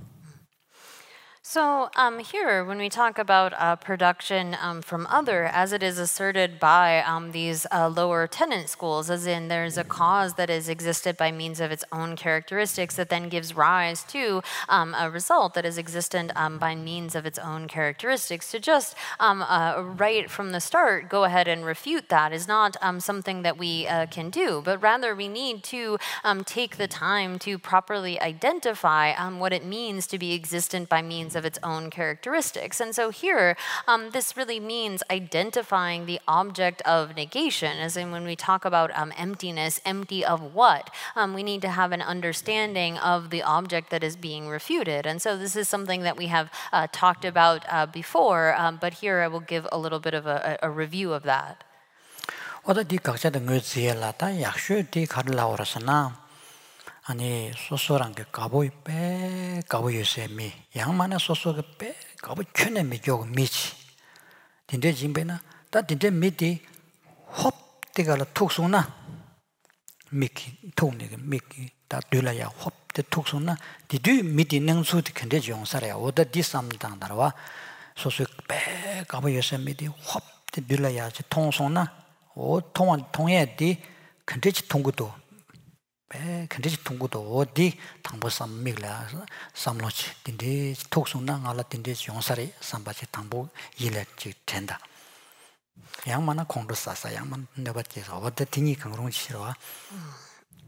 So um, here, when we talk about uh, production um, from other, as it is asserted by um, these uh, lower tenant schools, as in there's a cause that is existed by means of its own characteristics that then gives rise to um, a result that is existent um, by means of its own characteristics. To just um, uh, right from the start go ahead and refute that is not um, something that we uh, can do, but rather we need to um, take the time to properly identify um, what it means to be existent by means of its own characteristics. And so here, um, this really means identifying the object of negation, as in when we talk about um, emptiness, empty of what? Um, we need to have an understanding of the object that is being refuted. And so this is something that we have uh, talked about uh, before, um, but here I will give a little bit of a, a review of that. 어디 각자의 의지엘라다 약속이 가르라오라서나 아니 소소란 게 가보이 빼 가보이세 미 양만의 소소가 빼 가보 춘에 미죠 미치 딘데 진배나 다 딘데 미디 홉대가 톡송나 미키 통네 미키 다 둘라야 홉대 톡송나 디디 미디 능수디 근데 용사래야 오다 디삼당다와 소소 빼 가보이세 미디 홉대 둘라야 통송나 오 통한 통해디 근데 통구도 배 근데 통구도 어디 당보 삼미라 삼로치 딘데 톡송나 알아 딘데 용사리 삼바치 당보 일레지 된다 양만나 공도 싸싸 양만 내가 계속 어디 딩이 강롱 싫어와.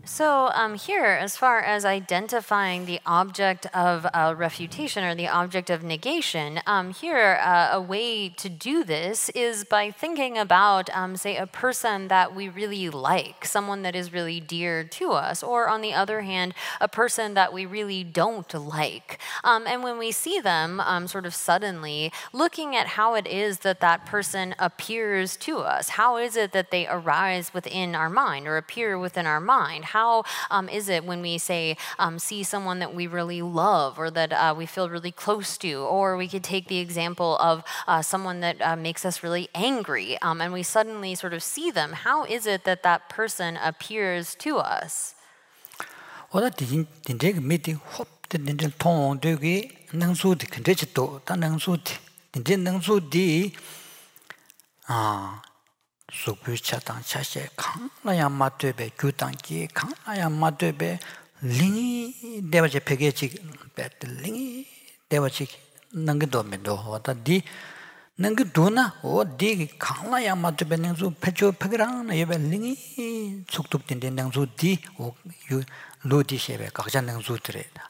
So um, here, as far as identifying the object of uh, refutation or the object of negation, um, here uh, a way to do this is by thinking about, um, say, a person that we really like, someone that is really dear to us, or on the other hand, a person that we really don't like. Um, and when we see them um, sort of suddenly, looking at how it is that that person appears to us, how is it that they arise within our mind or appear within our mind? How um, is it when we say um, see someone that we really love or that uh, we feel really close to? Or we could take the example of uh, someone that uh, makes us really angry, um, and we suddenly sort of see them. How is it that that person appears to us? 我的顶顶这个没得好的顶这通这个能数的肯定是多，但能数的顶这能数的啊。 수부 차당 차세 강나야 마트베 규당기 강나야 마트베 링이 대바제 페게지 배틀링이 대바지 능기도 메도 와다디 능기도나 어디 강나야 마트베 능수 페조 페그랑 예베 링이 속독된데 능수디 오 로디셰베 각자 능수들이다.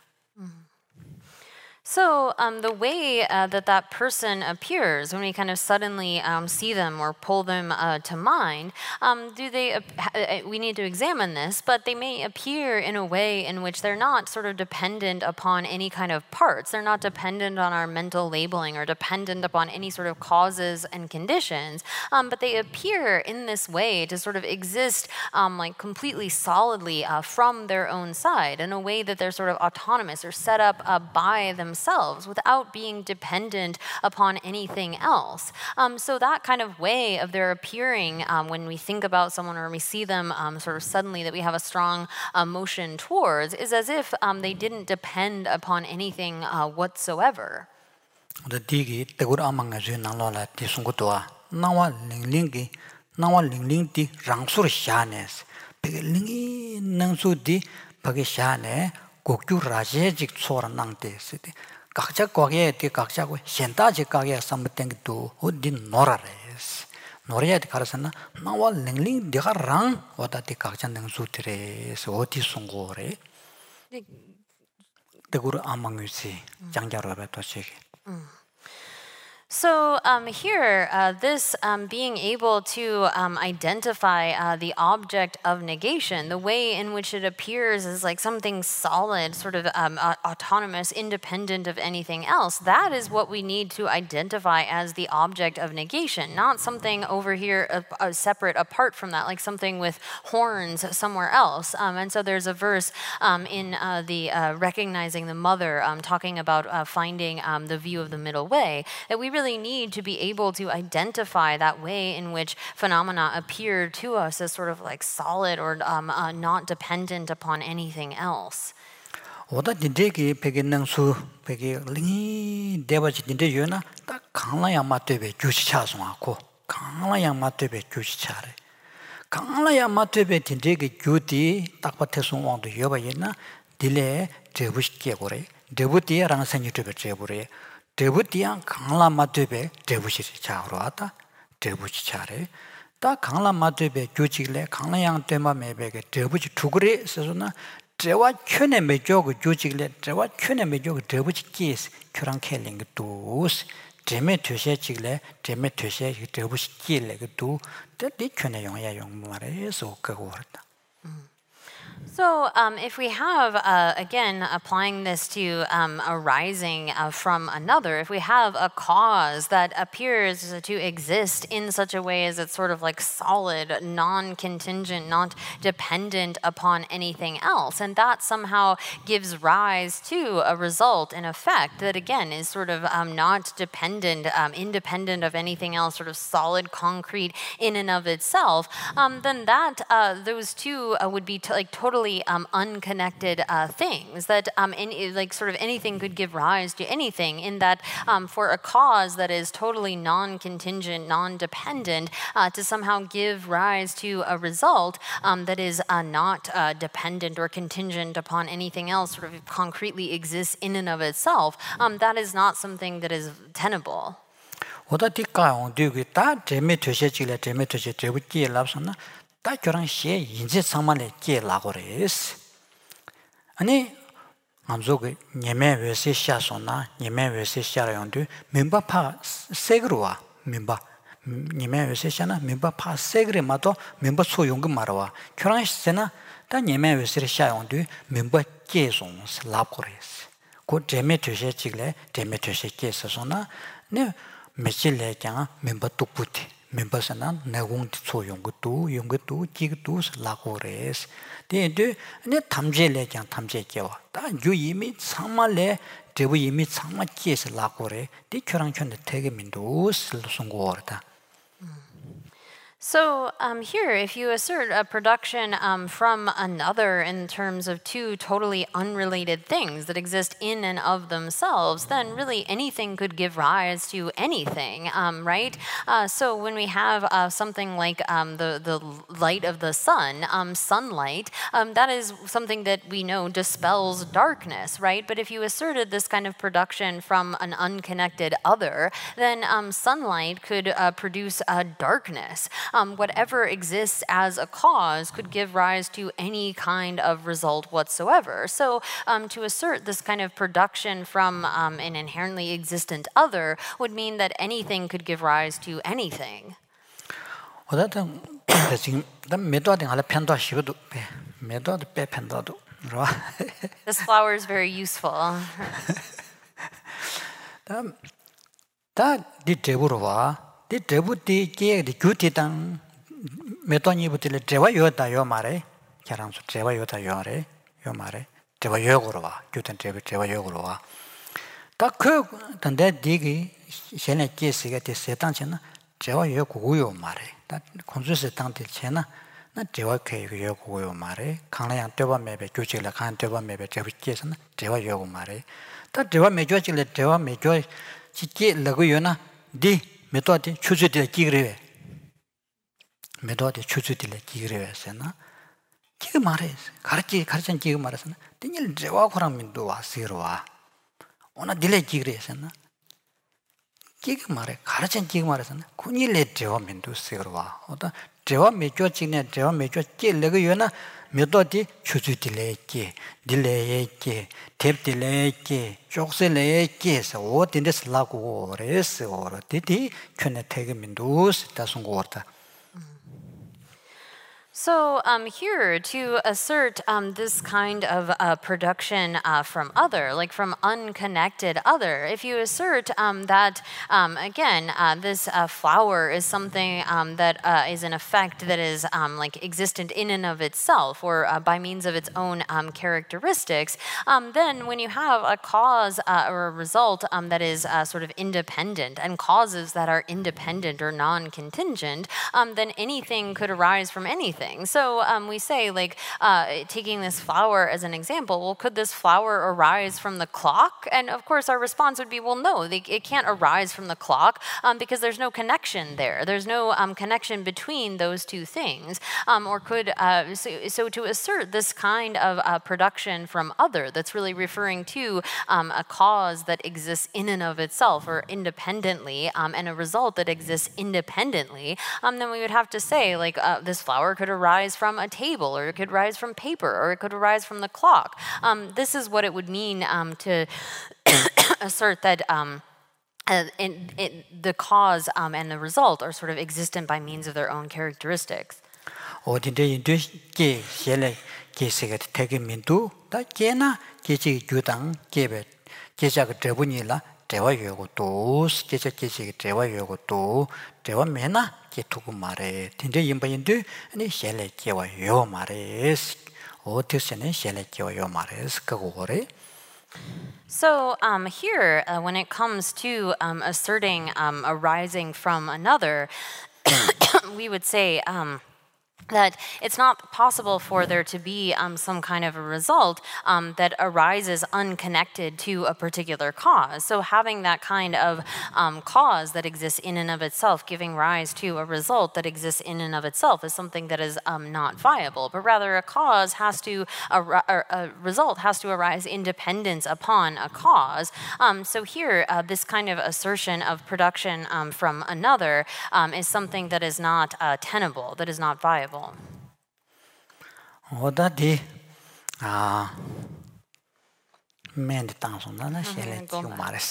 So um, the way uh, that that person appears, when we kind of suddenly um, see them or pull them uh, to mind, um, do they? Uh, we need to examine this, but they may appear in a way in which they're not sort of dependent upon any kind of parts. They're not dependent on our mental labeling or dependent upon any sort of causes and conditions. Um, but they appear in this way to sort of exist um, like completely solidly uh, from their own side in a way that they're sort of autonomous or set up uh, by themselves. Without being dependent upon anything else. Um, so that kind of way of their appearing um, when we think about someone or we see them um, sort of suddenly that we have a strong emotion towards is as if um, they didn't depend upon anything uh, whatsoever. 각자 과게 때 각자고 현다지 가게 삼땡도 어디 놀아래스 놀아야 돼 가르서나 나와 링링 내가랑 어디다 각자 능수들에서 어디 송고래 대구로 아망유시 장자로 배도시 So um, here, uh, this um, being able to um, identify uh, the object of negation, the way in which it appears as like something solid, sort of um, uh, autonomous, independent of anything else, that is what we need to identify as the object of negation, not something over here uh, uh, separate, apart from that, like something with horns somewhere else. Um, and so there's a verse um, in uh, the uh, Recognizing the Mother, um, talking about uh, finding um, the view of the middle way, that we really really need to be able to identify that way in which phenomena appear to us as sort of like solid or um, uh, not dependent upon anything else. 오다 딘데기 베겐능수 베게 링이 대바지 딘데 요나 딱 강라야 마트베 주시차송하고 강라야 마트베 주시차래 강라야 마트베 딘데기 주디 딱 바테송 왕도 여바였나 딜레 제부시게 고래 데부디랑 생유트베 제부래 데부디양 강라 마트베 데부시리 차로 왔다 데부시 차래 딱 강라 마트베 주지래 강라양 때마 매베게 데부시 두그레 서서나 제와 큐네 메조고 주지래 제와 큐네 메조고 데부시 끼스 큐랑 켈링 도스 제메 퇴셰지래 제메 퇴셰 데부시 끼래 그도 데디 큐네 용야 용 말에서 그거 그랬다. So um, if we have, uh, again, applying this to um, arising uh, from another, if we have a cause that appears to exist in such a way as it's sort of like solid, non-contingent, not dependent upon anything else, and that somehow gives rise to a result, an effect that, again, is sort of um, not dependent, um, independent of anything else, sort of solid, concrete in and of itself, um, then that, uh, those two uh, would be t- like totally Um, unconnected uh, things that um, in, like sort of anything could give rise to anything in that um, for a cause that is totally non-contingent, non-dependent uh, to somehow give rise to a result um, that is uh, not uh, dependent or contingent upon anything else, sort of concretely exists in and of itself, um, that is not something that is tenable. 오다 디까요. 되게 다 재미 되셔지래 재미 되셔 되부기 랍선나 다 결혼 시에 인제 상만에 깨라고레스 아니 남조그 예매 외세 샤소나 예매 외세 샤라용도 멤버파 세그로와 멤버 예매 외세 샤나 멤버파 세그레 마도 멤버 소용금 말아와 결혼 시세나 다 예매 외세 샤용도 멤버 계송 라고레스 고 제메 되셔 지gle 제메 되셔 깨서서나 네 메실레 장 멤버 똑부티 멤버스는 내공 소용 것도 용 것도 지것도 라고레스 대대 네 탐제레 장 탐제께와 다 유이미 상말레 대부 이미 상마 끼에서 라고레 네 결혼촌의 태계민도 슬송고르다. So um, here, if you assert a production um, from another in terms of two totally unrelated things that exist in and of themselves, then really anything could give rise to anything, um, right? Uh, so when we have uh, something like um, the, the light of the sun, um, sunlight, um, that is something that we know dispels darkness, right? But if you asserted this kind of production from an unconnected other, then um, sunlight could uh, produce uh, darkness. Um, whatever exists as a cause could give rise to any kind of result whatsoever. So um, to assert this kind of production from um, an inherently existent other would mean that anything could give rise to anything. 어쨌든 지금 매도하는 하나 편도 시고도 매도도 빼 편도도 This flower is very useful. 다디 대부로 와 디 대부디 게디 규티당 메토니부터 제와 요다 요 말에 자랑수 제와 요다 요래 요 말에 제와 요고로 와 규탄 제와 제와 요고로 와딱그 근데 디기 전에 계시가 됐었다잖아 제와 요고요 말에 딱 콘수스 땅들 채나 나 제와 그 요고요 말에 강나양 되바 매베 규칙을 간 되바 매베 제비께서는 제와 요고 말에 딱 제와 매조질 제와 매조 지게 러고 요나 디 메토디 추주들 기그레 메토디 추주들 기그레스나 그 말에 가르치 가르친 그 말에서는 땡일 제와고랑 민도 와시로와 오나 딜레 기그레스나 그 말에 가르친 그 말에서는 군일레 제와 민도 시로와 오다 제와 메조 지네 제와 메조 찔레고 요나 메토디 추주들레기 딜레기 탭딜레기 쪽셀레기서 오딘데스 라고 레스 오르 디디 촌에 태그민도 다송고르다. So um, here, to assert um, this kind of uh, production uh, from other, like from unconnected other, if you assert um, that, um, again, uh, this uh, flower is something um, that uh, is an effect that is um, like existent in and of itself, or uh, by means of its own um, characteristics, um, then when you have a cause uh, or a result um, that is uh, sort of independent, and causes that are independent or non-contingent, um, then anything could arise from anything. So um, we say, like, uh, taking this flower as an example, well, could this flower arise from the clock? And of course, our response would be, well, no, they, it can't arise from the clock um, because there's no connection there. There's no um, connection between those two things. Um, or could, uh, so, so to assert this kind of uh, production from other, that's really referring to um, a cause that exists in and of itself or independently, um, and a result that exists independently, um, then we would have to say, like, uh, this flower could arise from a table, or it could rise from paper, or it could arise from the clock. Um, this is what it would mean um, to assert that um, uh, in, in the cause um, and the result are sort of existent by means of their own characteristics. 어딘데 인도 게 셀레 게세가 되게 민도 다 게나 게지 교당 게베 게자가 대분이라 대화 요것도 게자 게지 대화 요것도 대화 메나 게투고 말에 딘데 임바인데 아니 셀레 게와 요 말에 어떻게는 셀레 게와 요 말에 그거 그래. So um, here, uh, when it comes to um, asserting um, arising from another, we would say um, that it's not possible for there to be um, some kind of a result um, that arises unconnected to a particular cause. So having that kind of um, cause that exists in and of itself, giving rise to a result that exists in and of itself, is something that is um, not viable. But rather, a cause has to, a, a result has to arise in dependence upon a cause. Um, so here, uh, this kind of assertion of production um, from another um, is something that is not uh, tenable, that is not viable. 어다디 아 맨데 땅송나나 셀레 지금 말했어.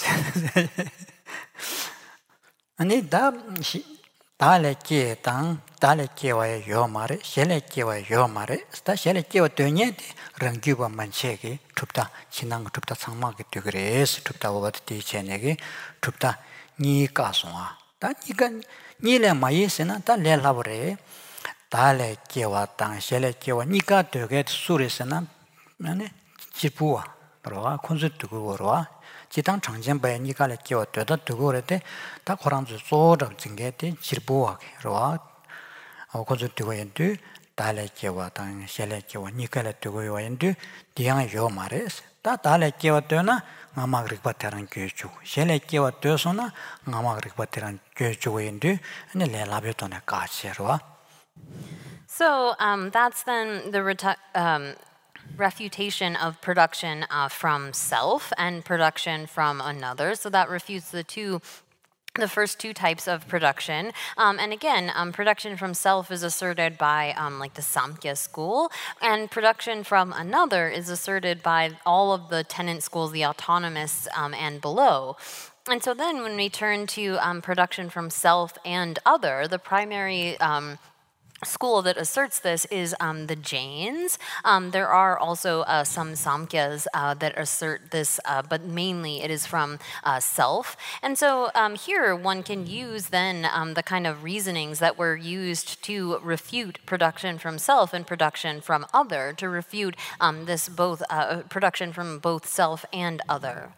아니 다 달레께 땅 달레께와의 요 말에 셀레께와의 요 말에 스타 셀레께와 되냐 랑규바만 책이 춥다 지난 거 춥다 상막이 되그래서 춥다 오바디 제네게 춥다 니 가송아 다 니가 니래 마이스나 다 렐라버레 달레께와 땅 셀레께와 니가 되게 수레스나 아니 지부와 그러와 콘서트 그거로와 지당 장전바에 니가 leskewa 되다 두고래때 다 고랑주 쏘르 증게때 지부와로와 어 콘서트 그거인데 달레께와 땅 셀레께와 니가 leskewa 디양 요 말에서 다 달레께와 되나 아마그릭 바테란 교주 셀레께와 되서나 아마그릭 바테란 교주인데 아니 레라베톤에 까치로와. So um, that's then the retu- um, refutation of production uh, from self and production from another. So that refutes the two, the first two types of production. Um, and again, um, production from self is asserted by um, like the Samkhya school, and production from another is asserted by all of the tenant schools, the autonomous um, and below. And so then when we turn to um, production from self and other, the primary um, school that asserts this is um, the Jains. Um, there are also uh, some Samkhyas uh, that assert this, uh, but mainly it is from uh, self. And so um, here one can use then um, the kind of reasonings that were used to refute production from self and production from other, to refute um, this both uh, production from both self and other.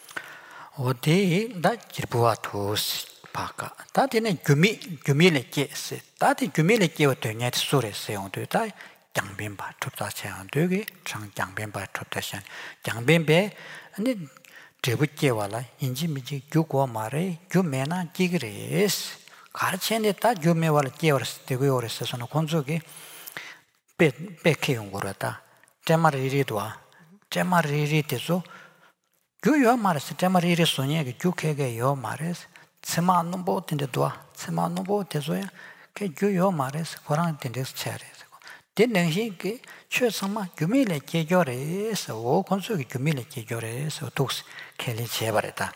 어디 나 지부와 도스 바까 다디는 규미 규미를 깨세 다디 규미를 깨어 되냐 소리세요 되다 장변바 좁다셔 되게 장 장변바 좁다셔 장변배 아니 제부께와라 인지미지 규고 말에 규매나 지그레스 가르치는데 다 규매와를 깨어스 되고 오래서는 건조기 배 배케용 거라다 제마리리도와 제마리리데서 규요 말에서 제마리리 소녀게 규케게 요 말에서 tsima bo tende dwa tsima bo tezo ya ke gyu yo mares korang tende chare de nenghi ke chö sama gyumi le ke gyore so o konso ke gyumi le ke gyore so toks keli chebareta.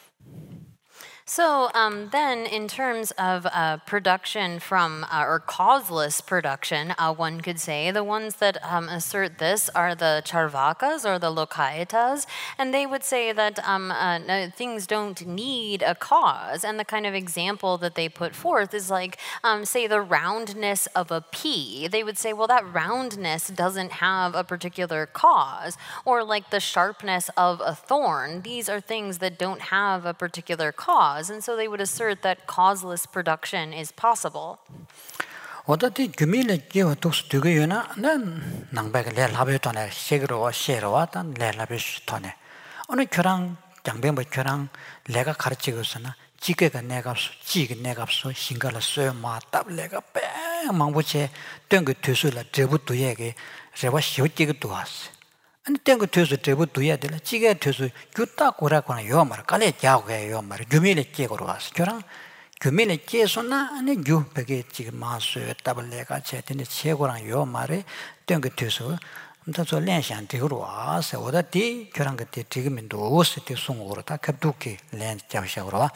So um, then, in terms of uh, production from, uh, or causeless production, uh, one could say, the ones that um, assert this are the Charvakas or the Lokayatas, and they would say that um, uh, no, things don't need a cause. And the kind of example that they put forth is like, um, say, the roundness of a pea. They would say, well, that roundness doesn't have a particular cause. Or like the sharpness of a thorn. These are things that don't have a particular cause. And so they would assert that causeless production is possible. 어디 규미를 끼워 독스 되고요나 난 낭백에 레라베톤에 세그로와 셰로와 단 레라베스톤에 어느 교랑 장병부 교랑 내가 가르치고서나 지게가 내가 지게 내가 수 신가를 써야 마답 내가 빼 망부체 땡그 뒤술라 저부터 얘기 제가 쉬었지가 도왔어. 아니 땡그 뒤에서 제부 두야 될 지게 뒤에서 규따 고라거나 요 말, 깔래 자고야 요 말, 규민의 깨고로 왔어. 저랑 규민의 깨서나 아니 규 백에 지금 마수에 답을 내가 제대로 최고랑 요 말에 땡그 뒤에서 엄청 렌션 되고로 왔어. 어디 저랑 그때 지금도 오스 때 송으로 다 갑두기 렌 잡으셔로 와.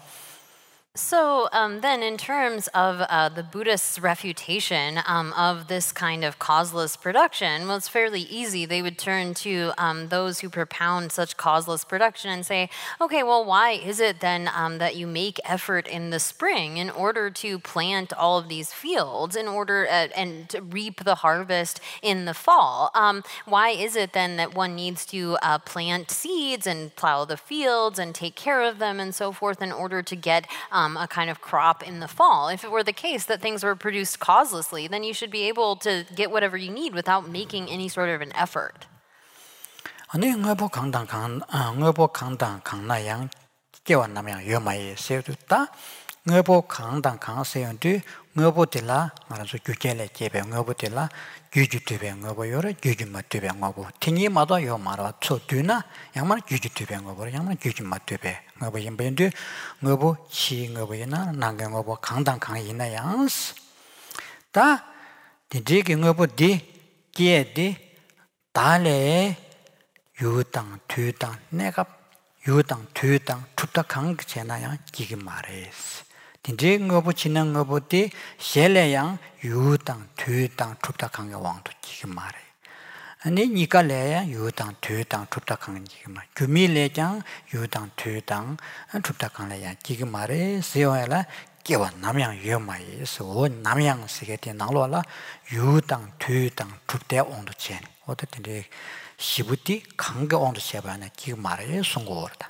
So um, then in terms of uh, the Buddhists' refutation um, of this kind of causeless production, well, it's fairly easy. They would turn to um, those who propound such causeless production and say, okay, well, why is it then um, that you make effort in the spring in order to plant all of these fields, in order uh, and to reap the harvest in the fall? Um, why is it then that one needs to uh, plant seeds and plow the fields and take care of them and so forth in order to get um, a kind of crop in the fall? If it were the case that things were produced causelessly, then you should be able to get whatever you need without making any sort of an effort. 아니 응어보 강당 강 응어보 강당 강나양 깨웠나면 요마에 세우다 응어보 강당 강세연도 응어보들라 말아서 규제래 제배 응어보들라 규주되배 응어보요라 규주맛되배 응어보 팅이마다 요 말아 초드나 양말 규주되배 응어보 양말 규주맛되배 응어보 임변도 응어보 치 응어보이나 난경어보 강당 강이나 양스 다 디디게 응어보 디 기에디 달에 유당 뒤당 내가 유당 뒤당 투탁한 게 제나야 기기 말해스 딘지 거부 지는 거부디 셀레양 유당 뒤당 투탁한 게 왕도 기기 말해 아니 니가래야 유당 뒤당 투탁한 게 기기 말 규미래장 유당 뒤당 투탁한 래야 기기 말해 세워라 기와 남양 위험하이서 남양 세계대 나로라 유당 뒤당 투대 온도 제 어떻게 시부티 강가 온도 제반에 기기 말해 송고르다.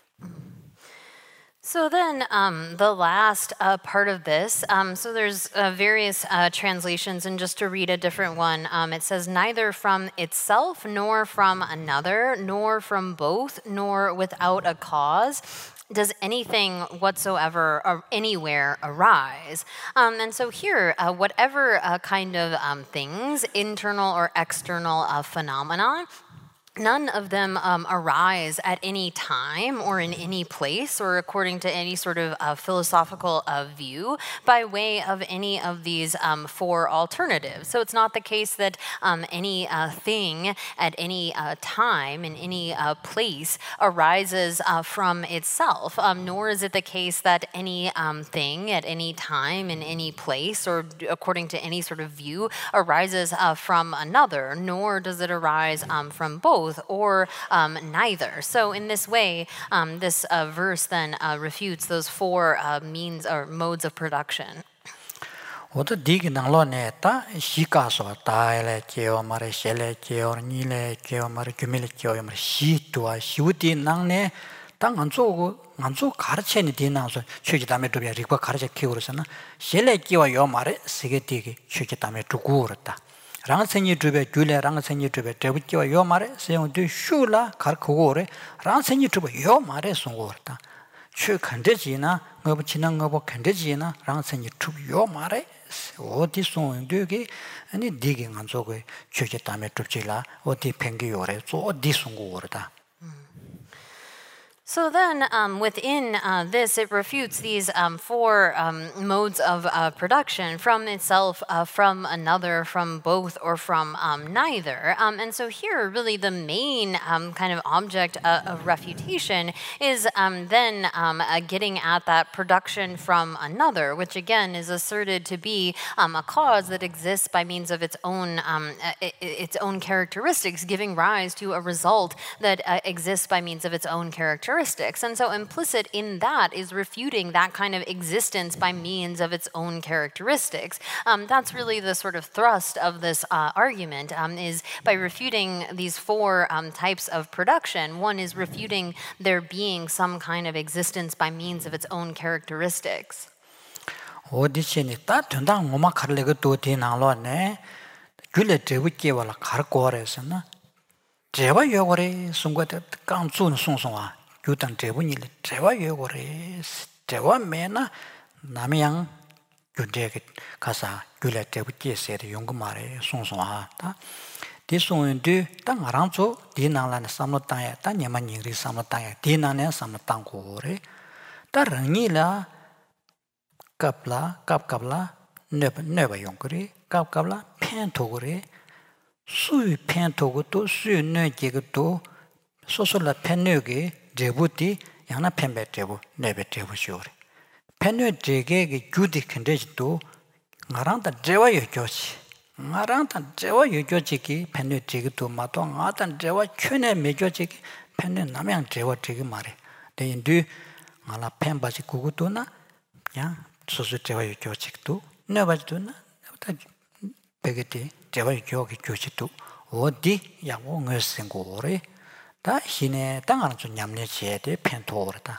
So then um, the last uh, part of this, um, so there's uh, various uh, translations, and just to read a different one, um, it says, neither from itself, nor from another, nor from both, nor without a cause, does anything whatsoever or anywhere arise. Um, and so here, uh, whatever uh, kind of um, things, internal or external uh, phenomena, none of them um, arise at any time or in any place or according to any sort of uh, philosophical uh, view by way of any of these um, four alternatives. So it's not the case that um, any uh, thing at any uh, time in any uh, place arises uh, from itself, um, nor is it the case that any um, thing at any time in any place or according to any sort of view arises uh, from another, nor does it arise um, from both. Or um, neither. So in this way, um, this uh, verse then uh, refutes those four uh, means or modes of production. 오도 디기 나로네다 시가서 다일에 제어 말에 셀레 제어 니레 제어 말에 규밀 제어 말에 시도와 시우디 낭네 땅 안쪽고 안쪽 가르치니 디나서 최기 다음에 또 리과 가르쳐 키우르서나 셀레 제어 요 말에 세게 디기 최기 다음에 두고 그랬다. 랑생이 주베 줄레 랑생이 주베 대부지와 요 말에 세용도 슈라 가르코고래 랑생이 주베 요 말에 송고르다 추 간데지나 뭐 지난 거 간데지나 랑생이 주베 요 말에 어디 송도게 아니 디게 안쪽에 추게 담에 줍지라 어디 팽기 요래 저 어디 송고르다. So then, um, within uh, this, it refutes these um, four um, modes of uh, production from itself, uh, from another, from both, or from um, neither. Um, and so here, really, the main um, kind of object uh, of refutation is um, then um, uh, getting at that production from another, which again is asserted to be um, a cause that exists by means of its own um, uh, its own characteristics, giving rise to a result that uh, exists by means of its own characteristics. And so implicit in that is refuting that kind of existence by means of its own characteristics. Um, that's really the sort of thrust of this uh, argument, um, is by refuting these four um, types of production. One is refuting there being some kind of existence by means of its own characteristics. 어디시니 딱 된당 뭐마 가르래고 또 디나로네 줄레 제부께와라 가르고래서나 제바 요거래 송고데 깡준 송송아 유단 대분일 제와 요거래 제와 메나 남양 유대게 가사 귤레 대부께서 용거 말에 송송하다 디송인데 땅 알아서 디나라는 삼로땅에 땅 예만 잉리 삼로땅에 디나네 삼로땅고래 따르니라 갑라 갑갑라 네바 네바 용거래 갑갑라 펜토고래 수이 펜토고도 수이 네게도 소소라 펜네게 제부티 양나 펜베 제부 네베 제부 쇼리 펜네 제게게 주디 컨데지도 나랑다 제와 요교시 나랑다 제와 요교지기 펜네 제게도 마도 나단 제와 큐네 메교지기 펜네 남양 제와 제기 말해 대인도 나라 펜바지 구구도나 야 소소 제와 요교직도 네바지도나 다 베게티 제와 요교기 교시도 어디 야고 응을생고래 다 희네 땅을 좀 냠내지에 대 펜토르다.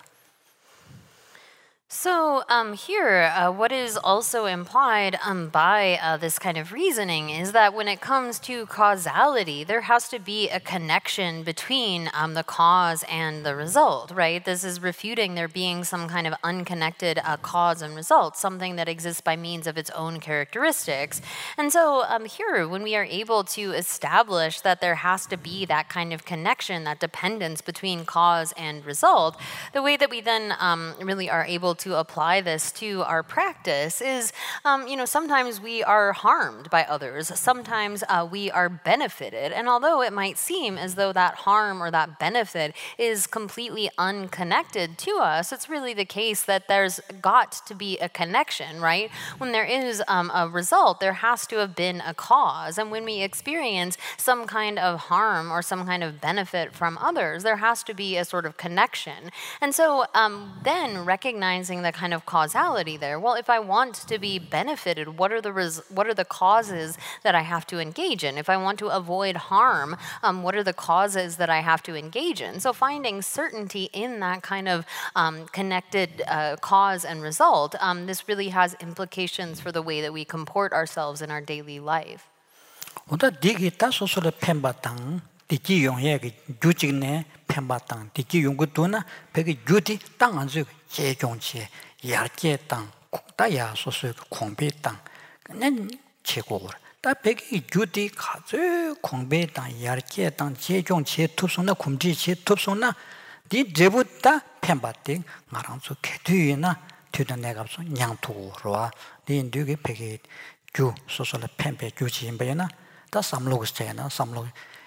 So um, here, uh, what is also implied um, by uh, this kind of reasoning is that when it comes to causality, there has to be a connection between um, the cause and the result, right? This is refuting there being some kind of unconnected uh, cause and result, something that exists by means of its own characteristics. And so um, here, when we are able to establish that there has to be that kind of connection, that dependence between cause and result, the way that we then um, really are able to to apply this to our practice is, um, you know, sometimes we are harmed by others. Sometimes uh, we are benefited. And although it might seem as though that harm or that benefit is completely unconnected to us, it's really the case that there's got to be a connection, right? When there is um, a result, there has to have been a cause. And when we experience some kind of harm or some kind of benefit from others, there has to be a sort of connection. And so um, then recognizing the kind of causality there, well, if I want to be benefited, what are the res- what are the causes that I have to engage in? If I want to avoid harm, um, what are the causes that I have to engage in? So finding certainty in that kind of um, connected uh, cause and result, um, this really has implications for the way that we comport ourselves in our daily life. 오다 디기타 소소의 펜바탕 디기 용의 주직내 펜바탕 디기 용것도나 베기 주디 땅 안주 제종치 야르게 땅 국다야 소소의 공배 땅 그냥 최고로 다 베기 주디 가져 공배 땅 야르게 땅 제종치 투송나 굼지치 투송나 디 제부다 펜바팅 마랑소 개뒤나 뒤도 내가서 냥토로와 디 인디게 베기 주 소소의 펜베 주지인베나 다 삼로스테나 삼로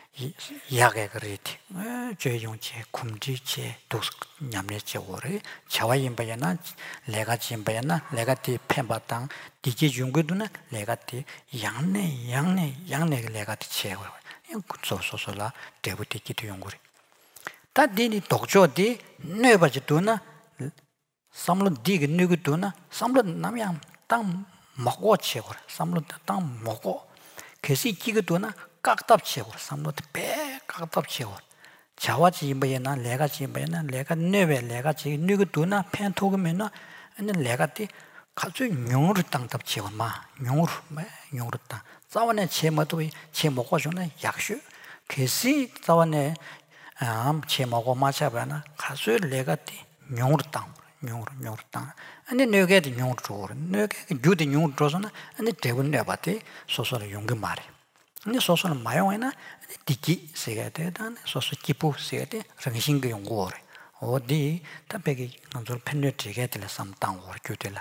야게 그리티 제용체 굼지체 도 냠내체 오래 자와인바야나 내가 짐바야나 내가 디 펜바당 디지 중고도나 내가 디 양내 양내 양내 내가 디 체고 소소소라 데부티기도 용고리 다 디니 독조디 네바지도나 삼로 디게 누구도나 삼로 남양 땅 먹고 체고 삼로 땅 먹고 그래서 이기도나 깍답치고 삼로도 배 깍답치고 자와지 임바야나 내가 짐바야나 내가 뇌베 내가 지 누구도나 펜토그면나 아니 내가 띠 가주 용으로 땅답치고 마 용으로 마 용으로 땅 자원에 제모도 제 먹고 주는 약수 그래서 자원에 아 제모고 마셔봐나 가수 내가 띠 용으로 땅 용으로 용으로 땅 아니 내게도 용으로 줘 내게 주디 용으로 줘서는 아니 대본 내봐대 소소를 용기 말해 근데 소소는 마용에나 디기 세게대단 소소 기부 세게대 정신의 용고래 어디 답백이 먼저 펜르티게 될 삼땅 오 교텔라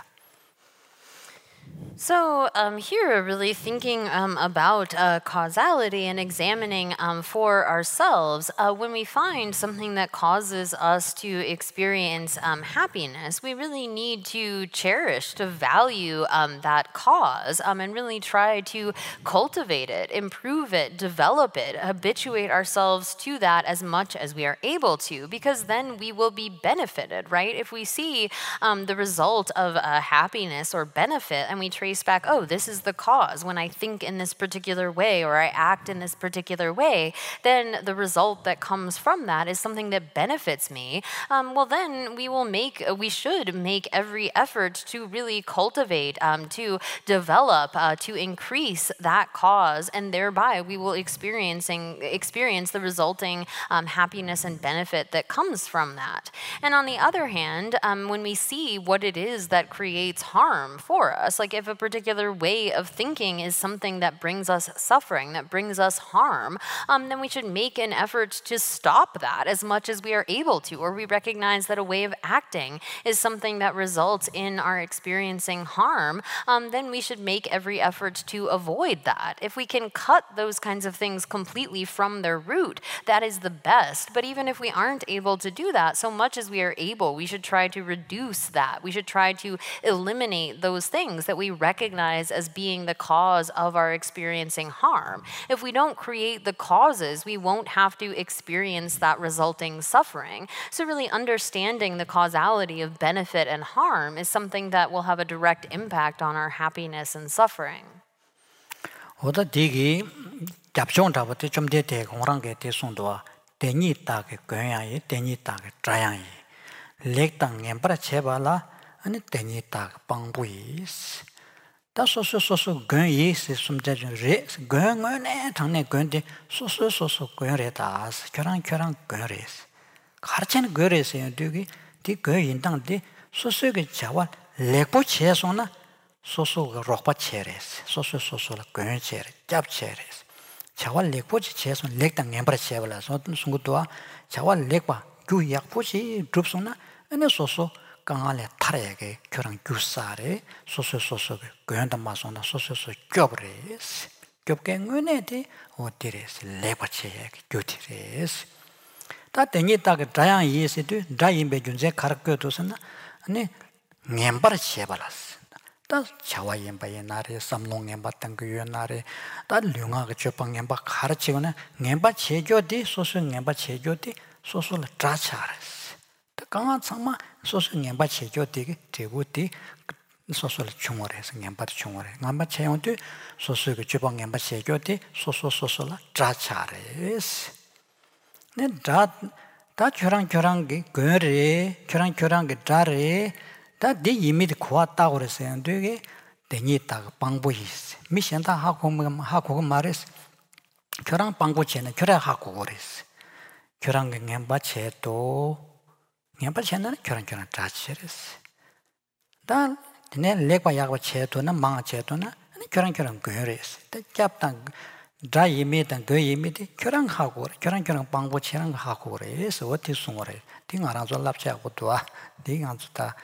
So um, here, really thinking um, about uh, causality and examining um, for ourselves, uh, when we find something that causes us to experience um, happiness, we really need to cherish, to value um, that cause, um, and really try to cultivate it, improve it, develop it, habituate ourselves to that as much as we are able to, because then we will be benefited, right? If we see um, the result of uh, happiness or benefit, and we trace back, oh, this is the cause. When I think in this particular way or I act in this particular way, then the result that comes from that is something that benefits me. Um, well, then we will make, we should make every effort to really cultivate, um, to develop, uh, to increase that cause, and thereby we will experiencing experience the resulting um, happiness and benefit that comes from that. And on the other hand, um, when we see what it is that creates harm for us, like if a particular way of thinking is something that brings us suffering, that brings us harm, um, then we should make an effort to stop that as much as we are able to, or we recognize that a way of acting is something that results in our experiencing harm, um, then we should make every effort to avoid that. If we can cut those kinds of things completely from their root, that is the best. But even if we aren't able to do that, so much as we are able, we should try to reduce that. We should try to eliminate those things that we recognize as being the cause of our experiencing harm. If we don't create the causes, we won't have to experience that resulting suffering. So really understanding the causality of benefit and harm is something that will have a direct impact on our happiness and suffering. 오다 디기 잡종다부터 좀 대대 공랑게 대송도와 대니다게 거야이 대니다게 자양이 렉당 엠브라 제발라 아니 대니다게 방부이스 다소소소소 근이스 숨자준레 근은에 당내 근데 소소소소 근레다스 결랑 결랑 근레스 가르치는 근레스요 되게 디 근인당데 소소게 자와 렉보 제송나 소소가 록바 체레스 소소소소라 근체레 잡체레스 자와 렉보지 제송 렉당 엠브라 제발라서 어떤 순구도와 자와 렉바 주약보지 줍송나 아니 소소 강안에 타래게 교랑 규사래 소소소소 고연다 마소나 소소소 껴버레스 겹게 은혜디 어디레스 레버체에 교티레스 다 땡이 딱 다양 이에서도 다임베 준제 가르쳐도서나 아니 냠바르 쳬발았어 다 자와 엠바에 나레 삼농 엠바 땅그 요나레 다 룡아가 접방 엠바 가르치거나 엠바 제조디 소소 엠바 제조디 소소를 자차레스 다 강한 상마 소소 엠바 제조디 제고디 소소를 중월해서 엠바도 중월해 엠바 체온도 소소가 접방 엠바 제조디 소소 소소를 자차레스 네다다 교랑 교랑게 거래 교랑 교랑게 자래 다네 이미도 고았다고 그랬어요. 되게 대니 있다가 방법이 있어. 미션다 하고 하고 말했어. 교랑 방법체는 교랑 하고 그랬어. 교랑 gem바 체도 gem바 체는 교랑 교랑 자체랬어. 다 네 레과 야고 체도는 망 체도는 교랑 교랑 그랬어. 잡당 다 이미든 그 이미디 교랑 하고 교랑 교랑 방법체는 하고 그래서 어떻게 숨어래. 띵 알아서 납치하고 도와. 띵 안주다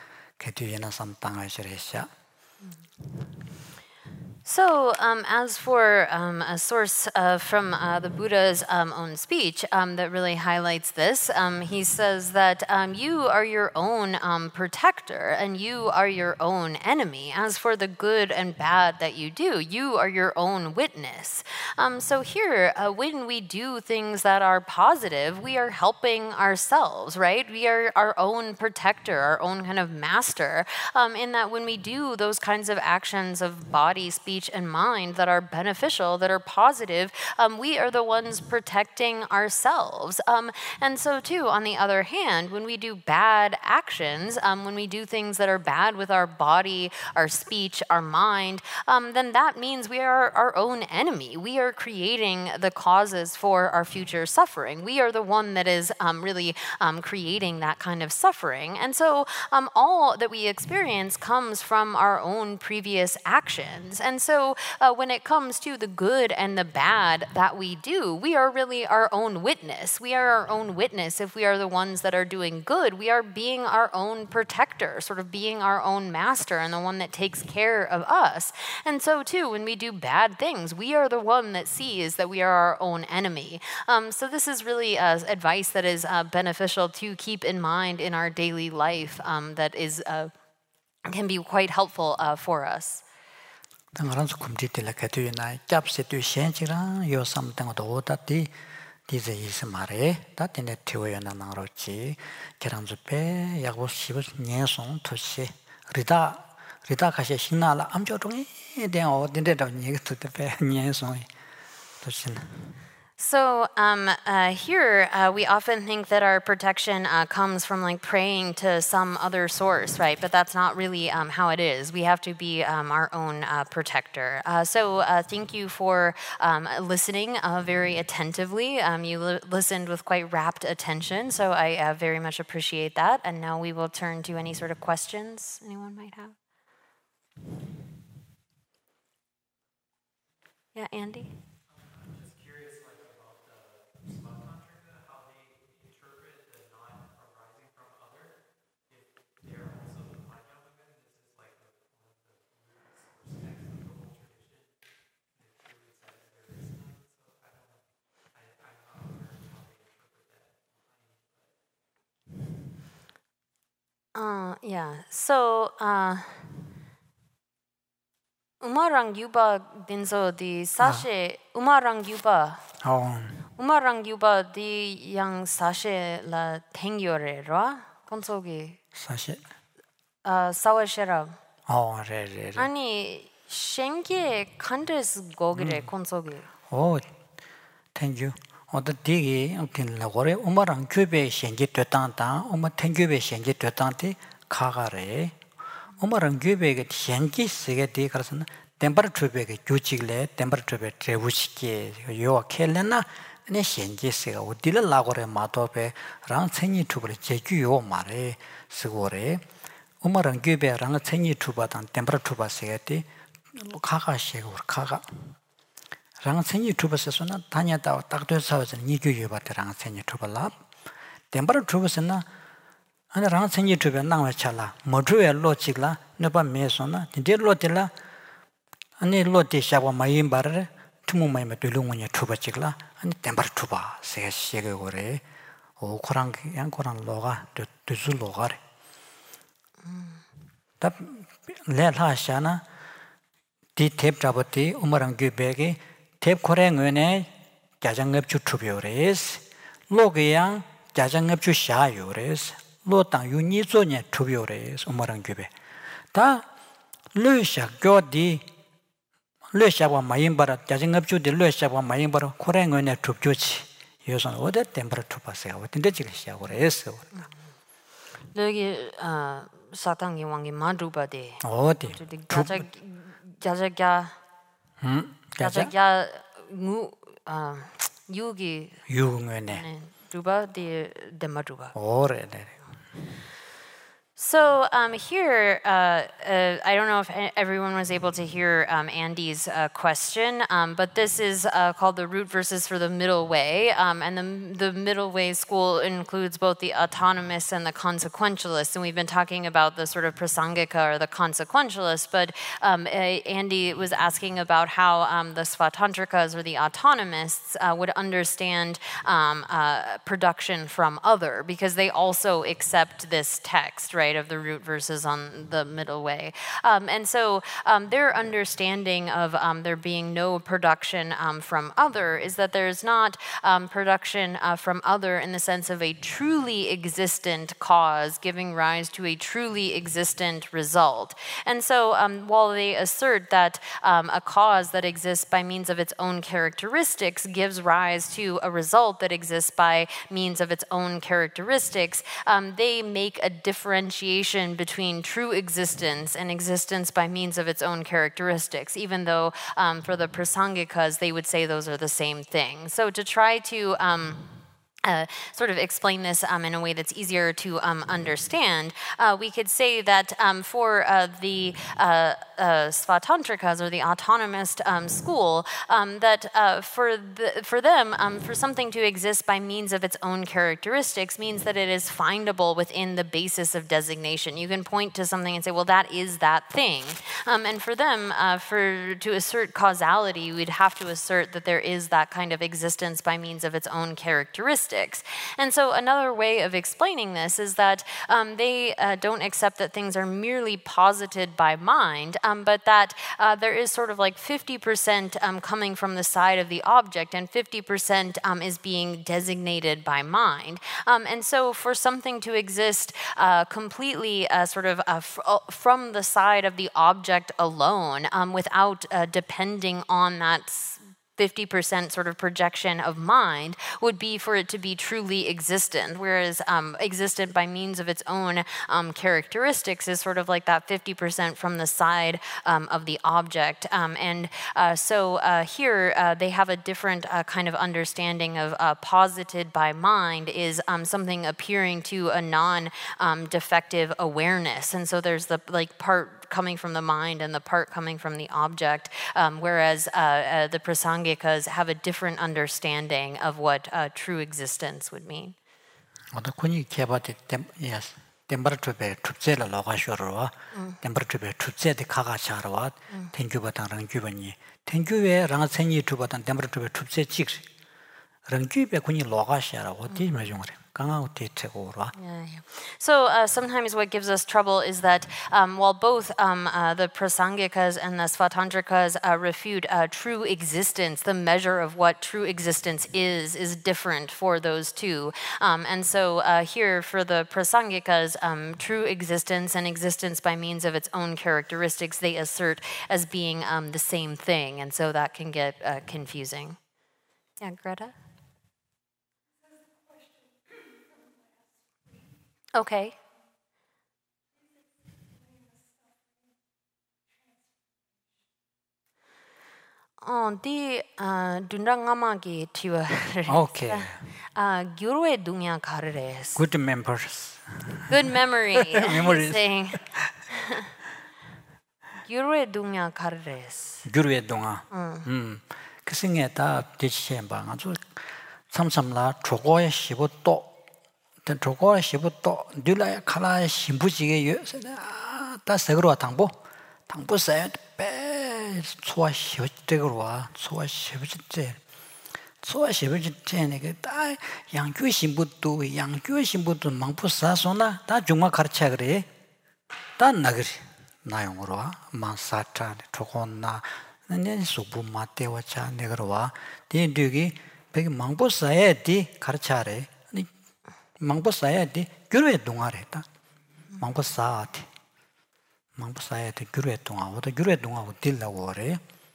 So, um, as for um, a source uh, from uh, the Buddha's um, own speech um, that really highlights this, um, he says that um, you are your own um, protector and you are your own enemy. As for the good and bad that you do, you are your own witness. Um, so here, uh, when we do things that are positive, we are helping ourselves, right? We are our own protector, our own kind of master, um, in that when we do those kinds of actions of body, speech, and mind that are beneficial, that are positive, um, we are the ones protecting ourselves. Um, and so too, on the other hand, when we do bad actions, um, when we do things that are bad with our body, our speech, our mind, um, then that means we are our own enemy. We are creating the causes for our future suffering. We are the one that is um, really um, creating that kind of suffering. And so um, all that we experience comes from our own previous actions. And so uh, when it comes to the good and the bad that we do, we are really our own witness. We are our own witness. If we are the ones that are doing good, we are being our own protector, sort of being our own master and the one that takes care of us. And so too, when we do bad things, we are the one that sees that we are our own enemy. Um, so this is really uh, advice that is uh, beneficial to keep in mind in our daily life um, that is uh, can be quite helpful uh, for us. 당연히 kumtitila katuyina capse tu shenchira yo samtang do dati dize is mare datine tiwayana narochi keranzupe yago shibu nyesong toshi rida rida kashe sinala amjodongi den odinde do nyegtu te nyesong toshin. So um, uh, here uh, we often think that our protection uh, comes from like praying to some other source, right? But that's not really um, how it is. We have to be um, our own uh, protector. Uh, so uh, thank you for um, listening uh, very attentively. Um, you li- listened with quite rapt attention, so I uh, very much appreciate that. And now we will turn to any sort of questions anyone might have. Yeah, Andy? Uh, yeah. So, uh, Umarang Yuba dinso di sashe Umarang Yuba. Oh. Umarang Yuba di yang sashe la tengyore ro konsogi. Sashe. Uh, sawashera. Oh, re re re. Ani shenke kandes gogire konsogi. Oh, thank you. 어떤 되게 어떤 라고래 엄마랑 교배 생기 됐다다 엄마 탱교배 생기 됐다한테 가가래 엄마랑 교배가 생기 쓰게 돼 그래서는 템퍼처베가 규칙래 템퍼처베 트레부시게 요 켈레나 네 생기 쓰가 어디를 라고래 마도베 랑 생이 투브를 제규요 말에 쓰고래 엄마랑 교배랑 생이 투바단 템퍼처바 쓰게 돼 가가시고 가가 랑 생이 투버스서나 다녔다 딱 돼서 니교 유바트랑 생이 투벌랍 템퍼러 투버스나 아니 랑 생이 주변 나와 차라 모주에 로직라 너바 메소나 딘데 로딜라 아니 로디 샤고 마임 바르 투모 마임 되롱원이 투바직라 아니 템버 투바 세가 시게 거래 오 코랑 양 코랑 로가 되줄 로가래 답 레하샤나 디 탭 잡았디 우마랑 규베게 탭 코랭은에 자장업 주투비오레스 로게양 자장업 주샤요레스 로땅 유니존에 투비오레스 우마랑 규베 다 르샤 교디 르샤와 마임바라 자장업 주디 르샤와 마임바라 코랭은에 투비오치 요선 어디 템퍼 투바세요 어딘데 지금 시작을 여기 아 사탕이 왕이 만두바데 어디 자자 자자가 음 자자가 무아 유기 유응은에 두바데 데마두바 오래네 So um, here, uh, uh, I don't know if everyone was able to hear um, Andy's uh, question, um, but this is uh, called the root verses for the middle way. Um, and the, the middle way school includes both the autonomous and the consequentialist. And we've been talking about the sort of prasangika or the consequentialist, but um, uh, Andy was asking about how um, the svatantrikas or the autonomists uh, would understand um, uh, production from other, because they also accept this text, right? Of the root verses on the middle way. Um, and so um, their understanding of um, there being no production um, from other is that there's not um, production uh, from other in the sense of a truly existent cause giving rise to a truly existent result. And so um, while they assert that um, a cause that exists by means of its own characteristics gives rise to a result that exists by means of its own characteristics, um, they make a differentiation between true existence and existence by means of its own characteristics, even though um, for the prasangikas, they would say those are the same thing. So to try to um, Uh, sort of explain this um, in a way that's easier to um, understand, uh, we could say that um, for uh, the uh, uh, Svatantrikas or the autonomist um, school, um, that uh, for the, for them, um, for something to exist by means of its own characteristics means that it is findable within the basis of designation. You can point to something and say, well, that is that thing. Um, and for them, uh, for to assert causality, we'd have to assert that there is that kind of existence by means of its own characteristics. And so another way of explaining this is that um, they uh, don't accept that things are merely posited by mind, um, but that uh, there is sort of like fifty percent um, coming from the side of the object and fifty percent um, is being designated by mind. Um, and so for something to exist uh, completely uh, sort of uh, f- from the side of the object alone um, without uh, depending on that fifty percent sort of projection of mind would be for it to be truly existent, whereas um, existent by means of its own um, characteristics is sort of like that fifty percent from the side um, of the object. Um, and uh, so uh, here uh, they have a different uh, kind of understanding of uh, posited by mind is um, something appearing to a non-defective um, awareness. And so there's the like part coming from the mind and the part coming from the object, um, whereas uh, uh, the prasangikas have a different understanding of what uh, true existence would mean. 어떻게 개발이 템 yes 템퍼처베 투제를 로가쇼로와 템퍼처베 투제데 카가샤로와 땡큐바당랑 규번이 땡큐에 랑생이 투바당 템퍼처베 투제 직 랑규베 군이 로가샤라고 어디 말중으로 Yeah, yeah. So uh, sometimes what gives us trouble is that um, while both um, uh, the prasangikas and the svatantrikas uh, refute uh, true existence, the measure of what true existence is is different for those two. Um, and so uh, here for the prasangikas, um, true existence and existence by means of its own characteristics, they assert as being um, the same thing. And so that can get uh, confusing. Yeah, Greta? Okay. 어, 디 dundangamagi tiwa. Okay. Uh, gyurwe dunya kareres. Good members. Good memory. Memories. saying. gyurwe dunya kareres. gyurwe dunga. 음. 그 생에 다 대치해 봐. 아주 삼삼라 초고에 십오 도 더 저거 시부터 늘라야 칼라 신부지게 다 세그로 당보 당보 세 배 소화 시부지로 와 소화 시부지 소화 시부지네 다 양교 신부도 양교 신부도 망부사소나 다 중마 가르쳐 그래 다 나그리 나용으로 와 만사차 저거나 네 수부 마테와차 내가로 와 뒤뒤기 백 망부사에 뒤 가르쳐래 망보사야디 규르에 동아래다 망보사티 망보사야디 규르에 동아오다 규르에 동아고 딜라고 그래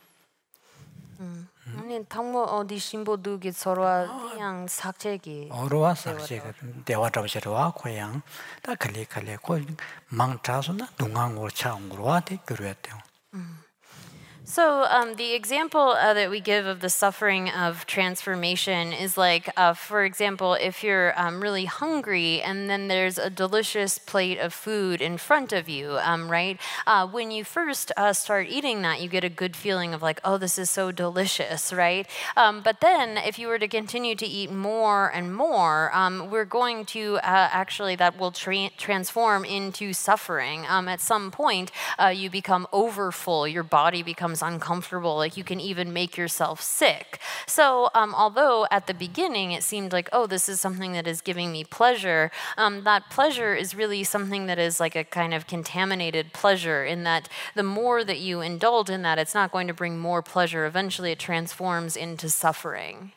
음 아니 당모 어디 신보두기 서로와 그냥 삭제기 어로와 삭제가 대화잡으시러와 고양 다 칼리칼리 고 망차서나 동앙으로 차옹으로와 디 규르에 동 So um, the example uh, that we give of the suffering of transformation is like, uh, for example, if you're um, really hungry and then there's a delicious plate of food in front of you, um, right? Uh, when you first uh, start eating that, you get a good feeling of like, oh, this is so delicious, right? Um, but then if you were to continue to eat more and more, um, we're going to uh, actually, that will tra- transform into suffering. Um, at some point, uh, you become overfull, your body becomes uncomfortable, like you can even make yourself sick. So um, although at the beginning it seemed like, oh, this is something that is giving me pleasure, um, that pleasure is really something that is like a kind of contaminated pleasure, in that the more that you indulge in that, it's not going to bring more pleasure. Eventually it transforms into suffering.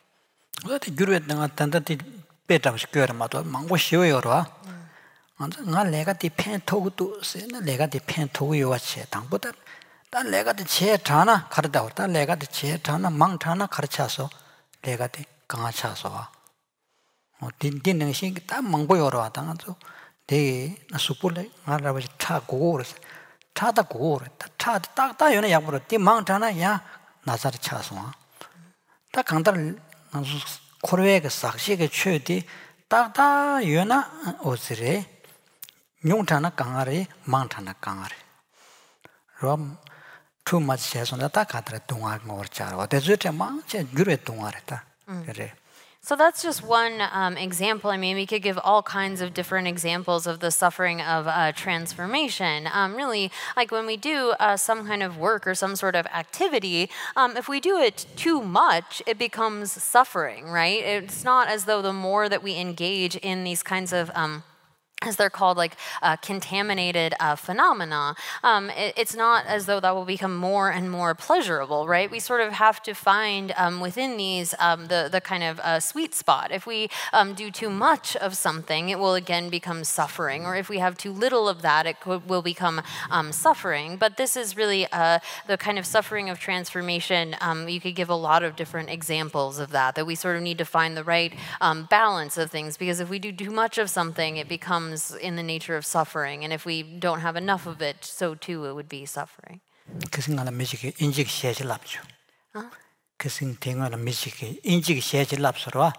nga lega di pen togu tu se na lega di pen togu yo che dang bo da da lega di che thana khar da da lega di che thana mang thana khar cha so lega di ka cha so wa o din din nang sing ta mang bo yo ro da nga so de na su pu le nga ra ba cha go ro cha da go ro ta cha da da yo na ya bo di mang thana ya na sa cha so wa ta kang da na su 코르웨 그 삭시게 최디 따다 요나 오스레 용타나 강아리 망타나 강아리 롬 투마치 해서나 다 가드라 동아 거르자로 대주체 망체 그래 동아랬다 그래. So that's just one um, example. I mean, we could give all kinds of different examples of the suffering of uh, transformation. Um, really, like when we do uh, some kind of work or some sort of activity, um, if we do it too much, it becomes suffering, right? It's not as though the more that we engage in these kinds of um, as they're called, like uh, contaminated uh, phenomena, um, it, it's not as though that will become more and more pleasurable, right? We sort of have to find um, within these um, the, the kind of uh, sweet spot. If we um, do too much of something, it will again become suffering. Or if we have too little of that, it could, will become um, suffering. But this is really uh, the kind of suffering of transformation. Um, you could give a lot of different examples of that, that we sort of need to find the right um, balance of things. Because if we do too much of something, it becomes in the nature of suffering, and if we don't have enough of it, so too it would be suffering. 그 생각은 미지게 인식 시에지 납죠. 그 생각은 미지게 인식 시에지 납서로.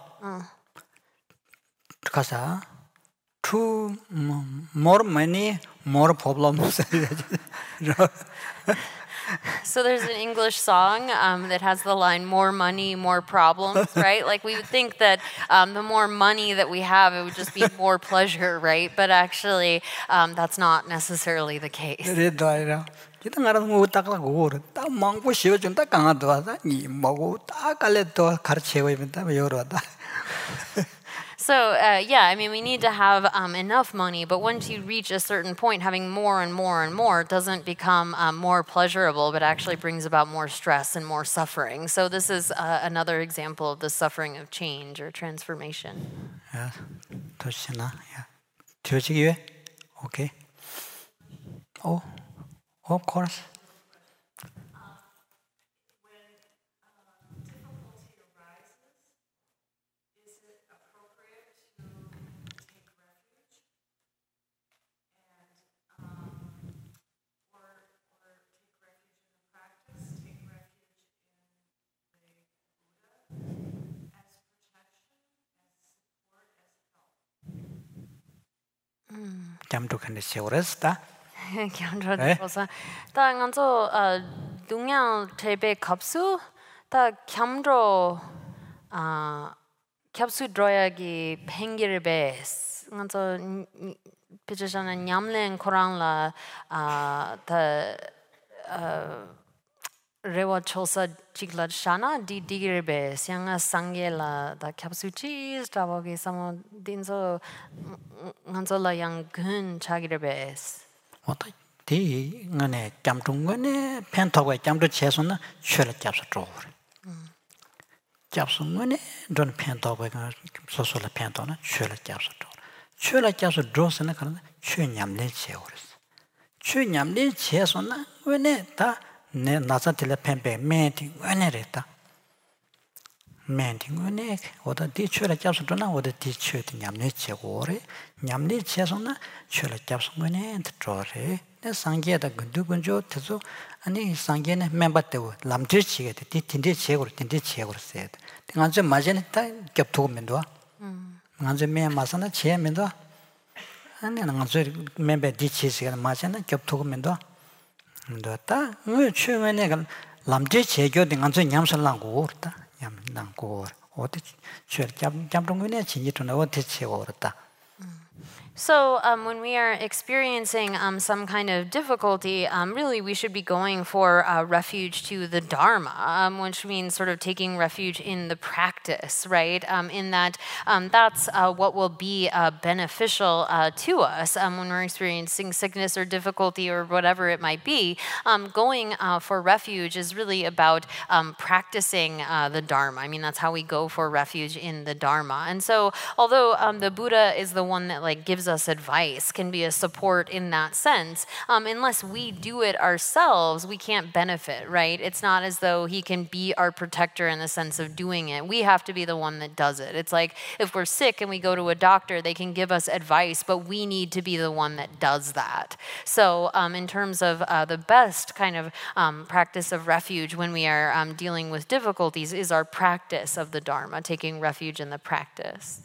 가서 too more money, more problems. So there's an English song um, that has the line, more money, more problems, right? Like we would think that um, the more money that we have, it would just be more pleasure, right? But actually, um, that's not necessarily the case. kita ngaran ngu tak la gur ta mangko shio chun ta kanga do da ni mago ta kale to khar chewe ta yoro da. So, uh, yeah, I mean, we need to have um, enough money, but once you reach a certain point, having more and more and more doesn't become um, more pleasurable, but actually brings about more stress and more suffering. So this is uh, another example of the suffering of change or transformation. Yeah, 도시나, yeah. 되지기에, okay. Oh, of course. 잠도 근데 세월했다. 견로 들어서 다 간서 동양 대배 값수 다 겸로 아 값수 들어야기 팽기를 베스 nganzo pijana nyamlen korangla the rewa chosa chikla shana di digirbe sianga sangela da kapsuchi stavogi samo dinzo nganzo la yang gun chagirbe 어때 디 ngane jamtungone 펜터가 jam도 채소나 쉐를 잡서 줘. 잡수면에 돈 펜터가 소소라 펜터나 쉐를 잡서 줘. 쉐를 잡서 줘서는 그런 최냠내 채오르스. 최냠내 채소나 왜네 다내 나사텔레 펜페 메팅 왜네랬다. 메팅 왜네 어디 뒤쳐라 잡서 줘나 어디 뒤쳐도 냠내 채고래. 냠내 채소나 쉐를 잡수면에 들어래. 내 상계다 근두근조 태서 아니 상계는 멤버되고 남들치게 돼. 딘딘 제고로 딘딘 제고로 써야 돼. 내가 맞으네 딱 겹두면도 음. 내가 매 맞으나 제면도 아니 내가 저 멤버 디치시가 맞으나 겹두면도 너다 뭐 최근에 그 남들 제교 내가 저 냠설랑고 그랬다. 냠랑고 어디 저 잡잡동네 진지토나 어디 제고 그랬다. So um, when we are experiencing um, some kind of difficulty, um, really we should be going for uh, refuge to the Dharma, um, which means sort of taking refuge in the practice, right? Um, in that um, that's uh, what will be uh, beneficial uh, to us um, when we're experiencing sickness or difficulty or whatever it might be. Um, going uh, for refuge is really about um, practicing uh, the Dharma. I mean, that's how we go for refuge in the Dharma. And so although um, the Buddha is the one that like gives us advice, can be a support in that sense, um, unless we do it ourselves, we can't benefit, right? It's not as though he can be our protector in the sense of doing it. We have to be the one that does it. It's like if we're sick and we go to a doctor, they can give us advice, but we need to be the one that does that. So um, in terms of uh, the best kind of um, practice of refuge when we are um, dealing with difficulties is our practice of the Dharma, taking refuge in the practice.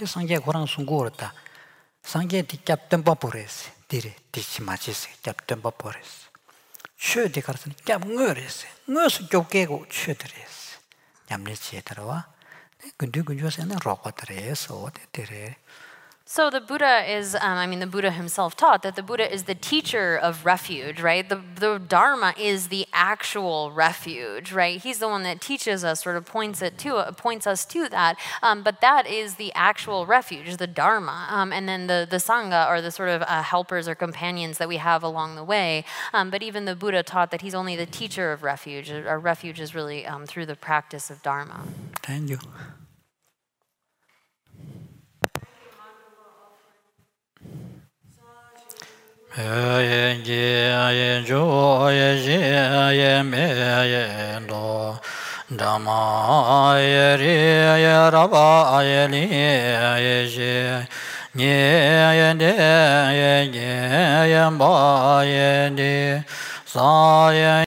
상계 뒤captain 버퍼레스 디리 디치 마치스 captain 버퍼레스 쉐디 가르스 캡 ngö레스 ngö스 교게고 쉐드레스 냠레치에 들어와 근데 근조세는 로거드레스 어데레. So the Buddha is, um, I mean, the Buddha himself taught that the Buddha is the teacher of refuge, right? The, the Dharma is the actual refuge, right? He's the one that teaches us, sort of points it to, uh, points us to that. Um, but that is the actual refuge, the Dharma. Um, and then the, the Sangha are the sort of uh, helpers or companions that we have along the way. Um, but even the Buddha taught that he's only the teacher of refuge. Our refuge is really um, through the practice of Dharma. Thank you. Ye ye jo ye ye me ye do dama ye ri ye raba ye li ye je ye ye de ye ye ye ba ye de sa ye